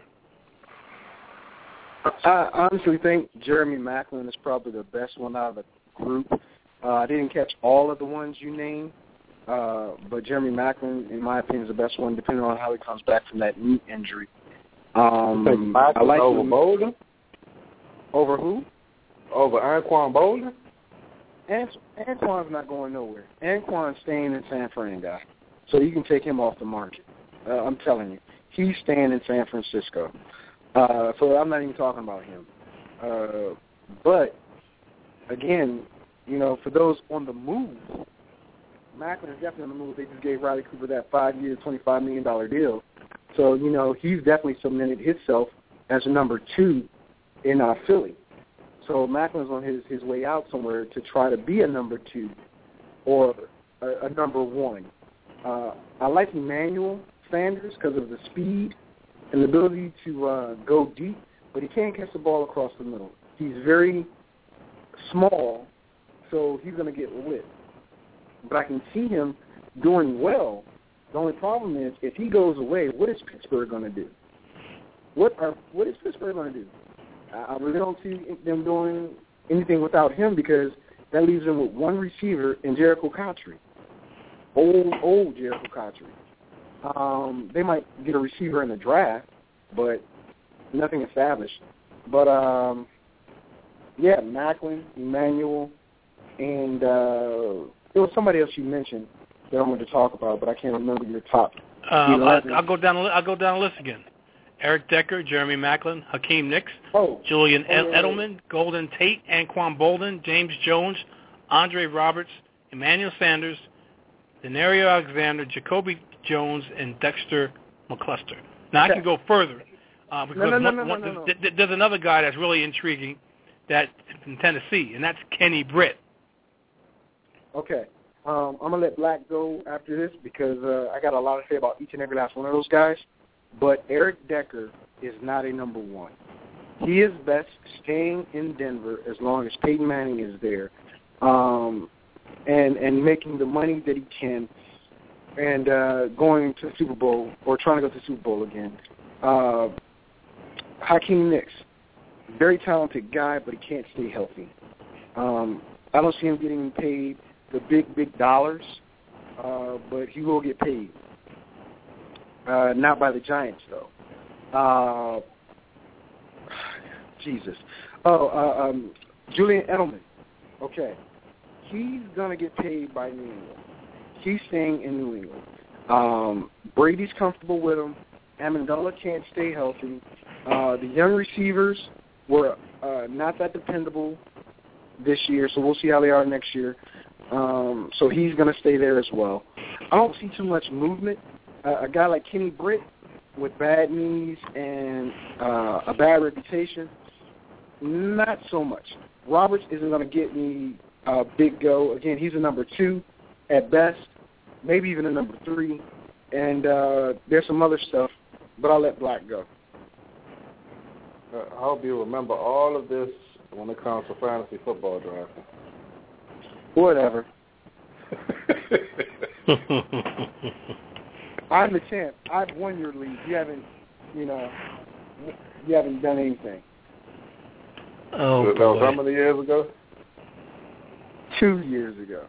I honestly think Jeremy Maclin is probably the best one out of the group. I didn't catch all of the ones you named, but Jeremy Maclin, in my opinion, is the best one, depending on how he comes back from that knee injury. I like over Bolden? Over who? Over Anquan Bolden? Anquan's not going nowhere. Anquan's staying in San Fran, guy. So you can take him off the market. I'm telling you. He's staying in San Francisco. So I'm not even talking about him. But, again, for those on the move, Macklin is definitely on the move. They just gave Riley Cooper that 5-year, $25 million deal. So, he's definitely cemented himself as a number 2 in Philly. So Macklin's on his way out somewhere to try to be a number 2 or a number 1. I like Emmanuel Sanders because of the speed and the ability to go deep, but he can't catch the ball across the middle. He's very small, so he's going to get lit. But I can see him doing well. The only problem is if he goes away, what is Pittsburgh going to do? What is Pittsburgh going to do? I really don't see them doing anything without him because that leaves them with one receiver in Jericho Cotchery. Old Jericho Cotchery. They might get a receiver in the draft, but nothing established. But, Macklin, Emmanuel, and there was somebody else you mentioned that I wanted to talk about, but I can't remember your top. I'll go down the list again. Eric Decker, Jeremy Macklin, Hakeem Nicks, Julian Edelman, Golden Tate, Anquan Bolden, James Jones, Andre Roberts, Emmanuel Sanders, Denario Alexander, Jacoby Jones, and Dexter McCluster. Now, I can go further. Because there's another guy that's really intriguing that's in Tennessee, and that's Kenny Britt. Okay. I'm going to let Black go after this because I got a lot to say about each and every last one of those guys. But Eric Decker is not a number 1. He is best staying in Denver as long as Peyton Manning is there and making the money that he can and going to the Super Bowl or trying to go to the Super Bowl again. Hakeem Nicks, very talented guy, but he can't stay healthy. I don't see him getting paid the big dollars, but he will get paid. Not by the Giants, though. Jesus. Julian Edelman. Okay. He's going to get paid by New England. He's staying in New England. Brady's comfortable with him. Amendola can't stay healthy. The young receivers were not that dependable this year, so we'll see how they are next year. So he's going to stay there as well. I don't see too much movement. A guy like Kenny Britt with bad knees and a bad reputation, not so much. Roberts isn't going to get me a big go. Again, he's a number 2 at best, maybe even a number 3. And there's some other stuff, but I'll let Black go. I hope you remember all of this when it comes to fantasy football drafting. Whatever. I'm the champ. I've won your league. You haven't done anything. Oh, that was how many years ago? 2 years ago.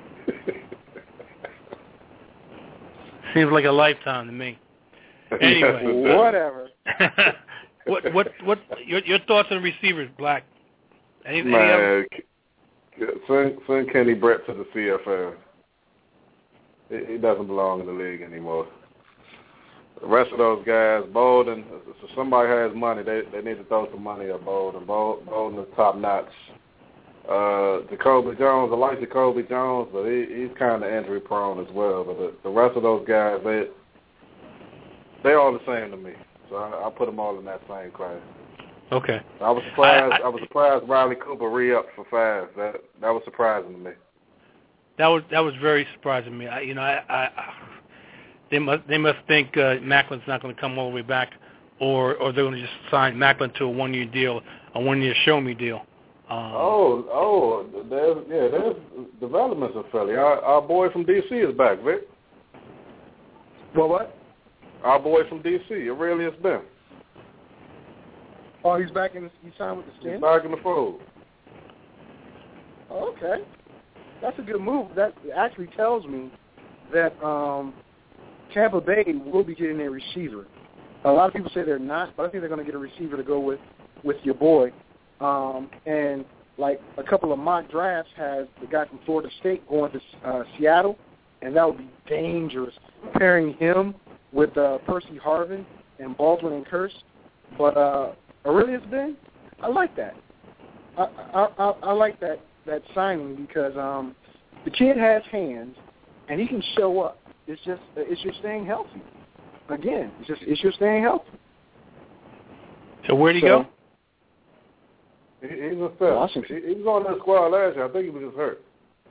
Seems like a lifetime to me. Anyway, whatever. What your thoughts on receivers, Black? Anything Man, else? Send Kenny Britt to the CFL. He doesn't belong in the league anymore. The rest of those guys, Bolden, if somebody has money, they need to throw some money at Bolden. Bolden is top notch. Jacoby Jones, I like Jacoby Jones, but he's kind of injury prone as well. But the rest of those guys, they all the same to me. So I put them all in that same class. Okay. I was surprised. I was surprised Riley Cooper re-upped for 5. That was surprising to me. That was very surprising to me. They must think Macklin's not going to come all the way back, or they're going to just sign Macklin to a 1-year deal, a 1-year show-me deal. There's developments in Philly. Our boy from D.C. is back, Vic. Well, what? Our boy from D.C. Aurelius Ben. Oh, he's back in. He signed with the Skins? He's back in the fold. Oh, okay. That's a good move. That actually tells me that Tampa Bay will be getting a receiver. A lot of people say they're not, but I think they're going to get a receiver to go with your boy. And like a couple of mock drafts has the guy from Florida State going to Seattle, and that would be dangerous, pairing him with Percy Harvin and Baldwin and Kearse. But Aurelius Ben, I like that. I like that signing because the kid has hands and he can show up. It's just staying healthy. Again, it's just staying healthy. So where'd he go? He's a fit. Washington. He was on that squad last year. I think he was just hurt.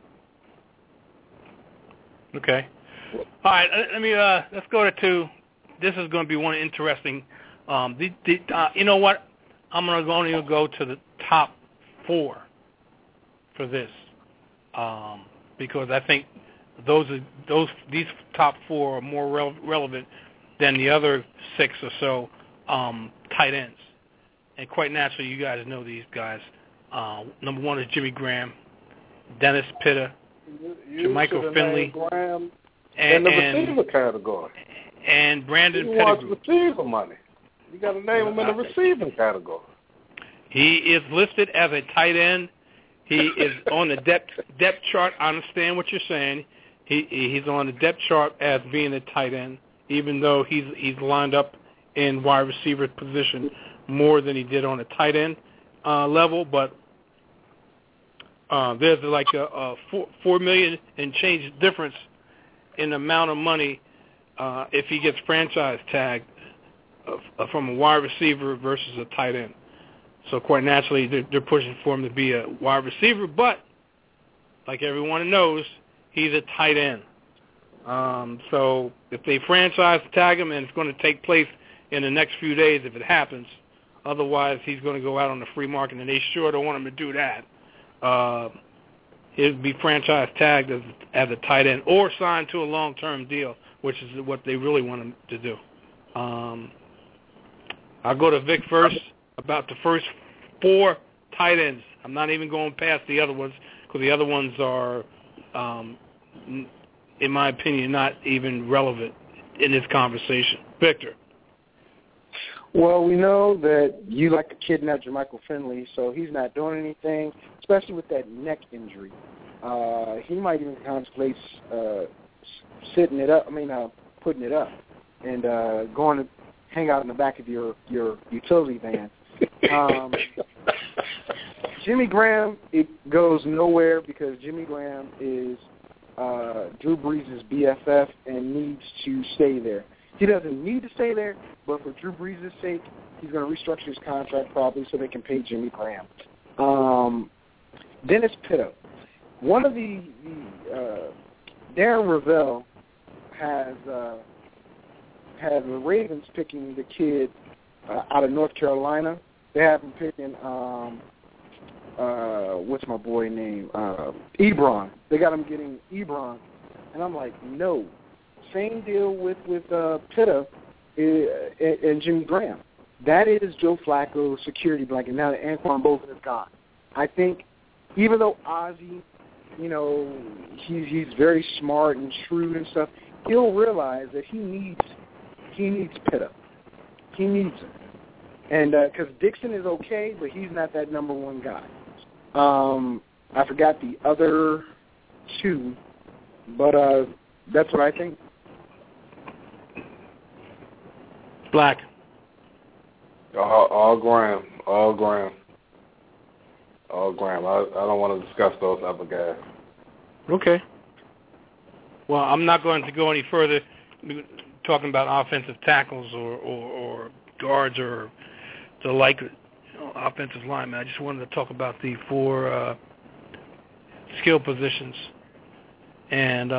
Okay. All right. Let me. Let's go to two. This is going to be one interesting. You know what? I'm going to only go to the top 4 for this, because I think these top 4 are more relevant than the other 6 or so tight ends. And quite naturally, you guys know these guys. Number 1 is Jimmy Graham, Dennis Pitta, Jermichael Finley, and the receiver category, and Brandon Pettigrew. He wants receiver money. You got to name him in the receiving category. He is listed as a tight end. He is on the depth chart. I understand what you're saying. He's on the depth chart as being a tight end, even though he's lined up in wide receiver position more than he did on a tight end level. But there's like a $4 million and change difference in the amount of money if he gets franchise tagged from a wide receiver versus a tight end. So quite naturally, they're pushing for him to be a wide receiver, but like everyone knows, he's a tight end. So if they franchise tag him, and it's going to take place in the next few days if it happens, otherwise he's going to go out on the free market, and they sure don't want him to do that. He'll be franchise tagged as a tight end or signed to a long-term deal, which is what they really want him to do. I'll go to Vic first about the first 4 tight ends. I'm not even going past the other ones because the other ones are, in my opinion, not even relevant in this conversation. Victor. Well, we know that you like to kidnap Jermichael Finley, so he's not doing anything, especially with that neck injury. He might even contemplate putting it up and going to hang out in the back of your utility van. Jimmy Graham, it goes nowhere because Jimmy Graham is Drew Brees' BFF and needs to stay there. He doesn't need to stay there, but for Drew Brees' sake, he's going to restructure his contract probably so they can pay Jimmy Graham. Dennis Pitta. One of the Darren Ravel has the Ravens picking the kid out of North Carolina. They have him picking what's my boy name? Ebron. They got him getting Ebron, and I'm like, no. Same deal with Pitta and Jimmy Graham. That is Joe Flacco's security blanket now that Anquan Boldin is gone. I think even though Ozzie, he's very smart and shrewd and stuff, he'll realize that he needs Pitta. He needs him. And because Dixon is okay, but he's not that number 1 guy. I forgot the other 2, but that's what I think. Black. All Graham. I don't want to discuss those other guys. Okay. Well, I'm not going to go any further talking about offensive tackles or guards or the like offensive linemen. I just wanted to talk about the 4 skill positions. And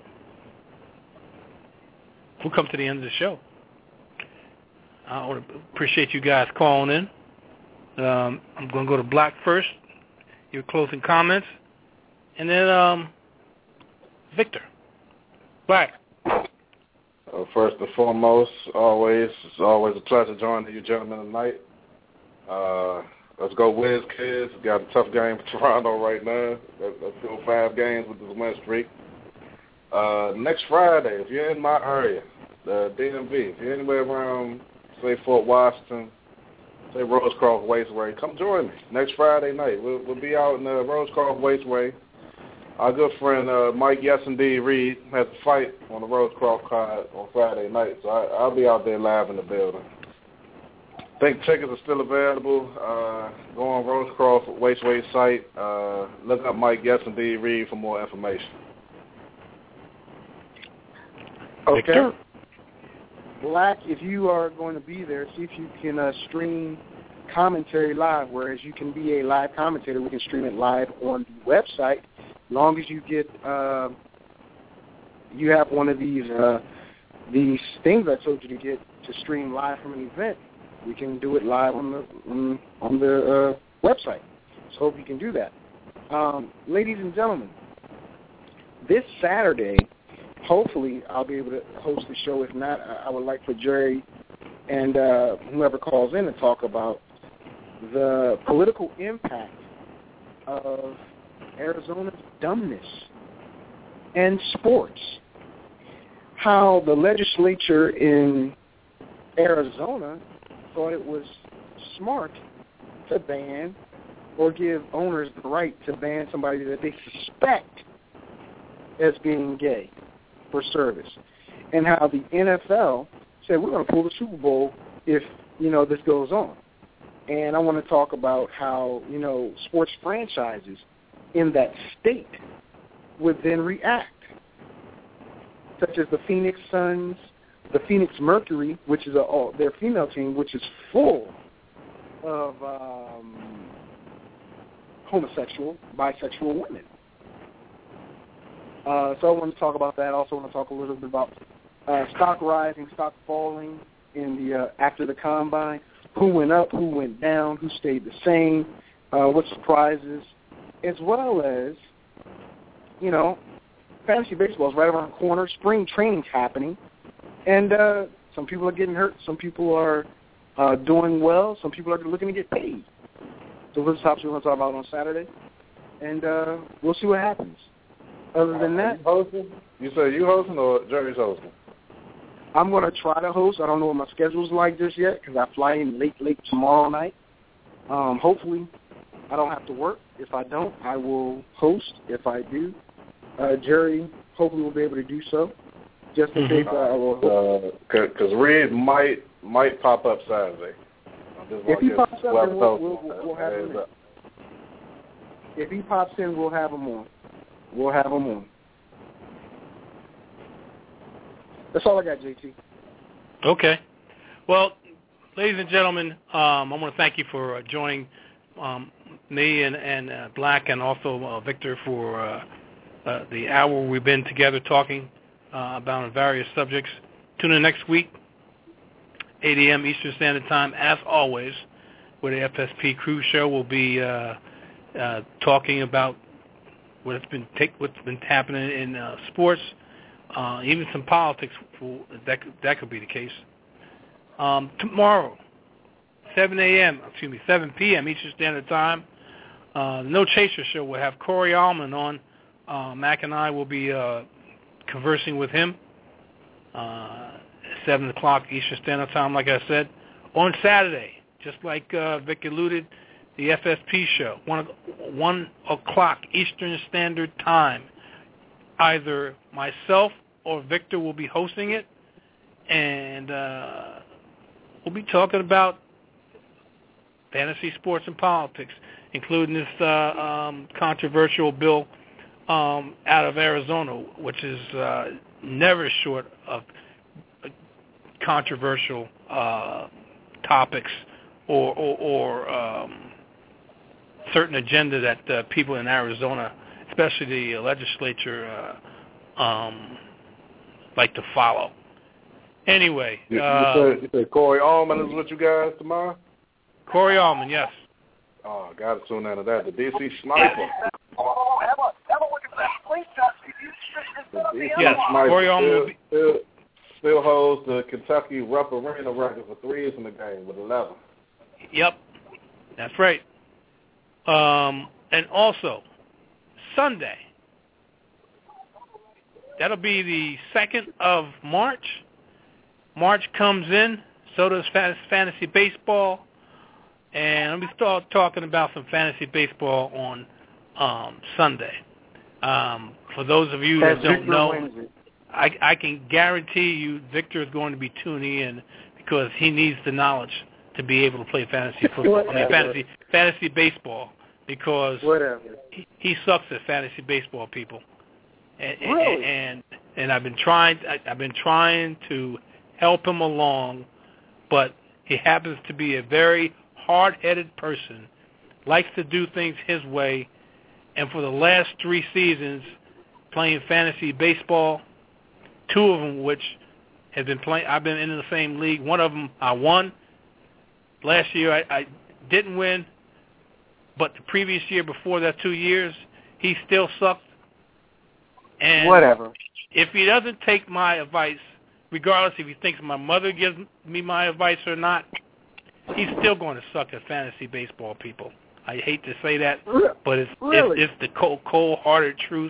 we'll come to the end of the show. I want to appreciate you guys calling in. I'm going to go to Black first, your closing comments, and then Victor. Black. First and foremost, it's always a pleasure joining you gentlemen tonight. Let's go Wiz Kids. Got a tough game for Toronto right now. Let's go 5 games with this win streak. Next Friday, if you're in my area, the DMV, if you're anywhere around, say, Fort Washington, say Rosecroft Raceway, come join me next Friday night. We'll be out in Rosecroft Raceway. Our good friend Mike Yes Indeed Reed has a fight on the Rosecroft card on Friday night, so I'll be out there live in the building. I think tickets are still available. Go on Rosecroft Raceway site. Look up Mike Yes Indeed Reed for more information. Okay. Victor? Black, if you are going to be there, see if you can stream commentary live, whereas you can be a live commentator. We can stream it live on the website. As long as you get, you have one of these things I told you to get to stream live from an event, we can do it live on the website. So hope you can do that. Ladies and gentlemen, this Saturday, hopefully I'll be able to host the show. If not, I would like for Jerry and whoever calls in to talk about the political impact of Arizona's dumbness and sports. How the legislature in Arizona thought it was smart to ban or give owners the right to ban somebody that they suspect as being gay for service. And how the NFL said, we're going to pull the Super Bowl if, this goes on. And I want to talk about how, sports franchises in that state would then react, such as the Phoenix Suns, the Phoenix Mercury, which is their female team, which is full of homosexual, bisexual women. So I want to talk about that. I also want to talk a little bit about stock rising, stock falling in the after the combine. Who went up, who went down, who stayed the same, what surprises, as well as, fantasy baseball is right around the corner. Spring training's happening, and some people are getting hurt. Some people are doing well. Some people are looking to get paid. So those are the topics we're going to talk about on Saturday, and we'll see what happens. Other than that, you say you hosting or Jerry's hosting? I'm going to try to host. I don't know what my schedule's like just yet because I fly in late tomorrow night. Hopefully, I don't have to work. If I don't, I will host. If I do, Jerry hopefully will be able to do so. Just in case I will host. Because Reed might pop up Saturday. If he pops up, then we'll have him in. If he pops in, we'll have him on. We'll have him on. That's all I got, JT. Okay. Well, ladies and gentlemen, I want to thank you for joining me and Black and also Victor for the hour we've been together talking about various subjects. Tune in next week, 8 a.m. Eastern Standard Time, as always, where the FSP Crew Show will be talking about what's been happening in sports, even some politics. That could be the case. Tomorrow, 7 p.m. Eastern Standard Time, the No Chaser Show will have Corey Allman on. Mac and I will be conversing with him at 7 o'clock Eastern Standard Time, like I said. On Saturday, just like Vic alluded, the FSP Show, 1 o'clock Eastern Standard Time. Either myself or Victor will be hosting it, and we'll be talking about fantasy sports and politics, including this controversial bill out of Arizona, which is never short of controversial topics or certain agenda that people in Arizona, especially the legislature, like to follow. Anyway. You said Corey Allman is with you guys tomorrow? Corey Allman, yes. Oh, got to tune into that. The D.C. Sniper. Yes, Corey Allman still holds the Kentucky Rupp Arena record for threes in the game with 11. Yep, that's right. And also, Sunday, that'll be the 2nd of March. March comes in, so does fantasy baseball. and let me start talking about some fantasy baseball on Sunday. For those of you that don't know, I can guarantee you Victor is going to be tuning in because he needs the knowledge to be able to play fantasy football. Fantasy baseball, because he sucks at fantasy baseball, people. And I've been trying to help him along, but he happens to be a very hard-headed person, likes to do things his way, and for the last 3 seasons playing fantasy baseball, 2 of them which have been playing, I've been in the same league. One of them I won. Last year I didn't win, but the previous year before that 2 years, he still sucked. And whatever. If he doesn't take my advice, regardless if he thinks my mother gives me my advice or not, he's still going to suck at fantasy baseball, people. I hate to say that, but it's the cold-hearted truth.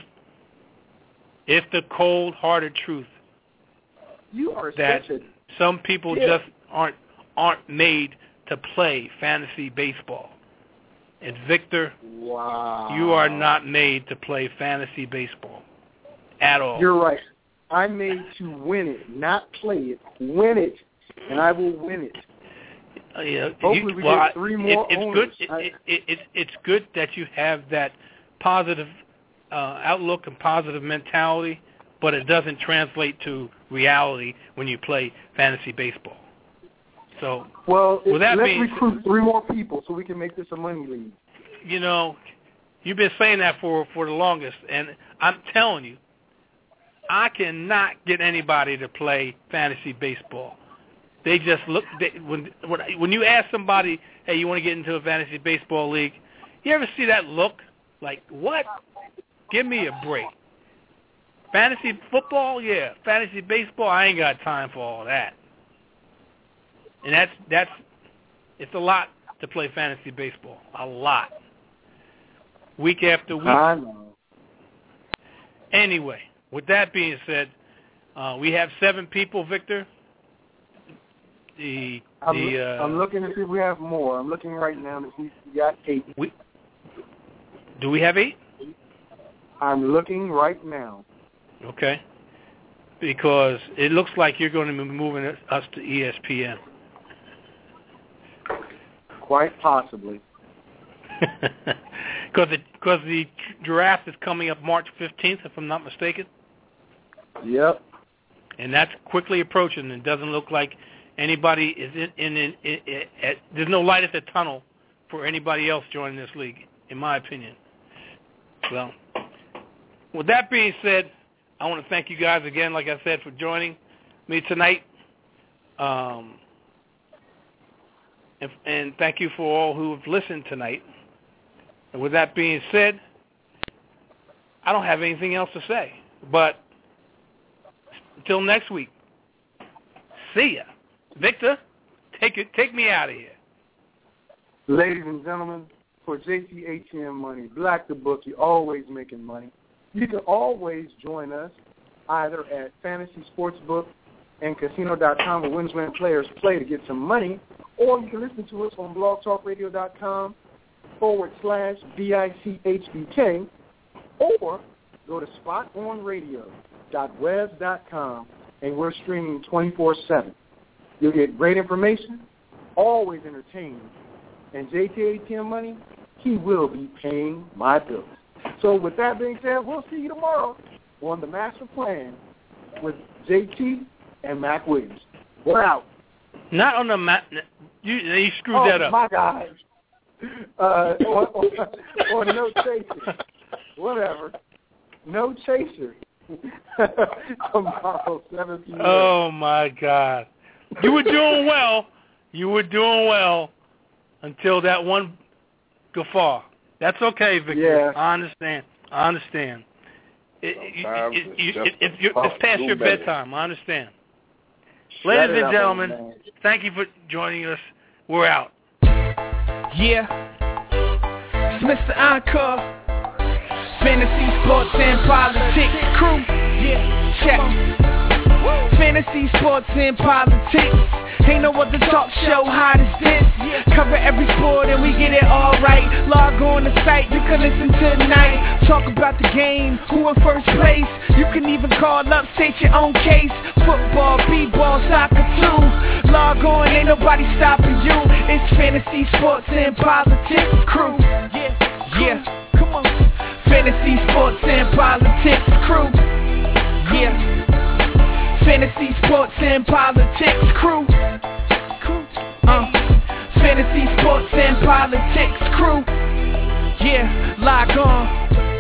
It's the cold-hearted truth. You are that some people just aren't made to play fantasy baseball. And Victor, wow, you are not made to play fantasy baseball at all. You're right. I'm made to win it, not play it. Win it, and I will win it. Hopefully we get 3 more owners. It's good that you have that positive outlook and positive mentality, but it doesn't translate to reality when you play fantasy baseball. So, let's recruit 3 more people so we can make this a money league. You know, you've been saying that for the longest, and I'm telling you, I cannot get anybody to play fantasy baseball. They just look. When you ask somebody, hey, you want to get into a fantasy baseball league, you ever see that look? Like, what? Give me a break. Fantasy football, yeah. Fantasy baseball, I ain't got time for all that. And that's it's a lot to play fantasy baseball. A lot. Week after week. I know. Anyway, with that being said, we have 7 people, Victor. I'm looking to see if we have more. I'm looking right now to see if we got 8. Do we have 8? I'm looking right now. Okay. Because it looks like you're going to be moving us to ESPN. Quite possibly. Because the draft is coming up March 15th, if I'm not mistaken. Yep. And that's quickly approaching. It doesn't look like anybody is there's no light at the tunnel for anybody else joining this league, in my opinion. Well, with that being said, I want to thank you guys again, like I said, for joining me tonight. And thank you for all who have listened tonight. And with that being said, I don't have anything else to say. But until next week, see ya. Victor, take me out of here. Ladies and gentlemen, for JT ATM Money, Black the Bookie, always making money. You can always join us either at Fantasy Sportsbook and Casino.com, where Winners Win Players play to get some money, or you can listen to us on blogtalkradio.com/BICHBK, or go to spotonradio.webs.com, and we're streaming 24/7. You'll get great information, always entertaining, and JT ATM Money, he will be paying my bills. So with that being said, we'll see you tomorrow on The Master Plan with JT and Mac Williams. We're out. Not on the you screwed that up. Oh, my God. Or No Chaser. Whatever. No Chaser. Tomorrow, 7 p.m. Oh, my God. You were doing well. You were doing well until that one guffaw. That's okay, Victor. Yeah. I understand. It's past your bedtime. I understand. Ladies and gentlemen, thank you for joining us. We're out. Yeah. It's Mr. Encore. Fantasy, sports, and politics crew. Yeah, check. Fantasy, sports, and politics. Ain't no other talk show hot as this. Cover every sport and we get it all right. Log on the site, you can listen tonight. Talk about the game, who in first place. You can even call up, state your own case. Football, b-ball, soccer too. Log on, ain't nobody stopping you. It's fantasy, sports, and politics crew. Yeah, come on. Fantasy, sports, and politics crew. Yeah. Fantasy, sports, and politics crew. Fantasy, sports, and politics crew. Yeah, log on.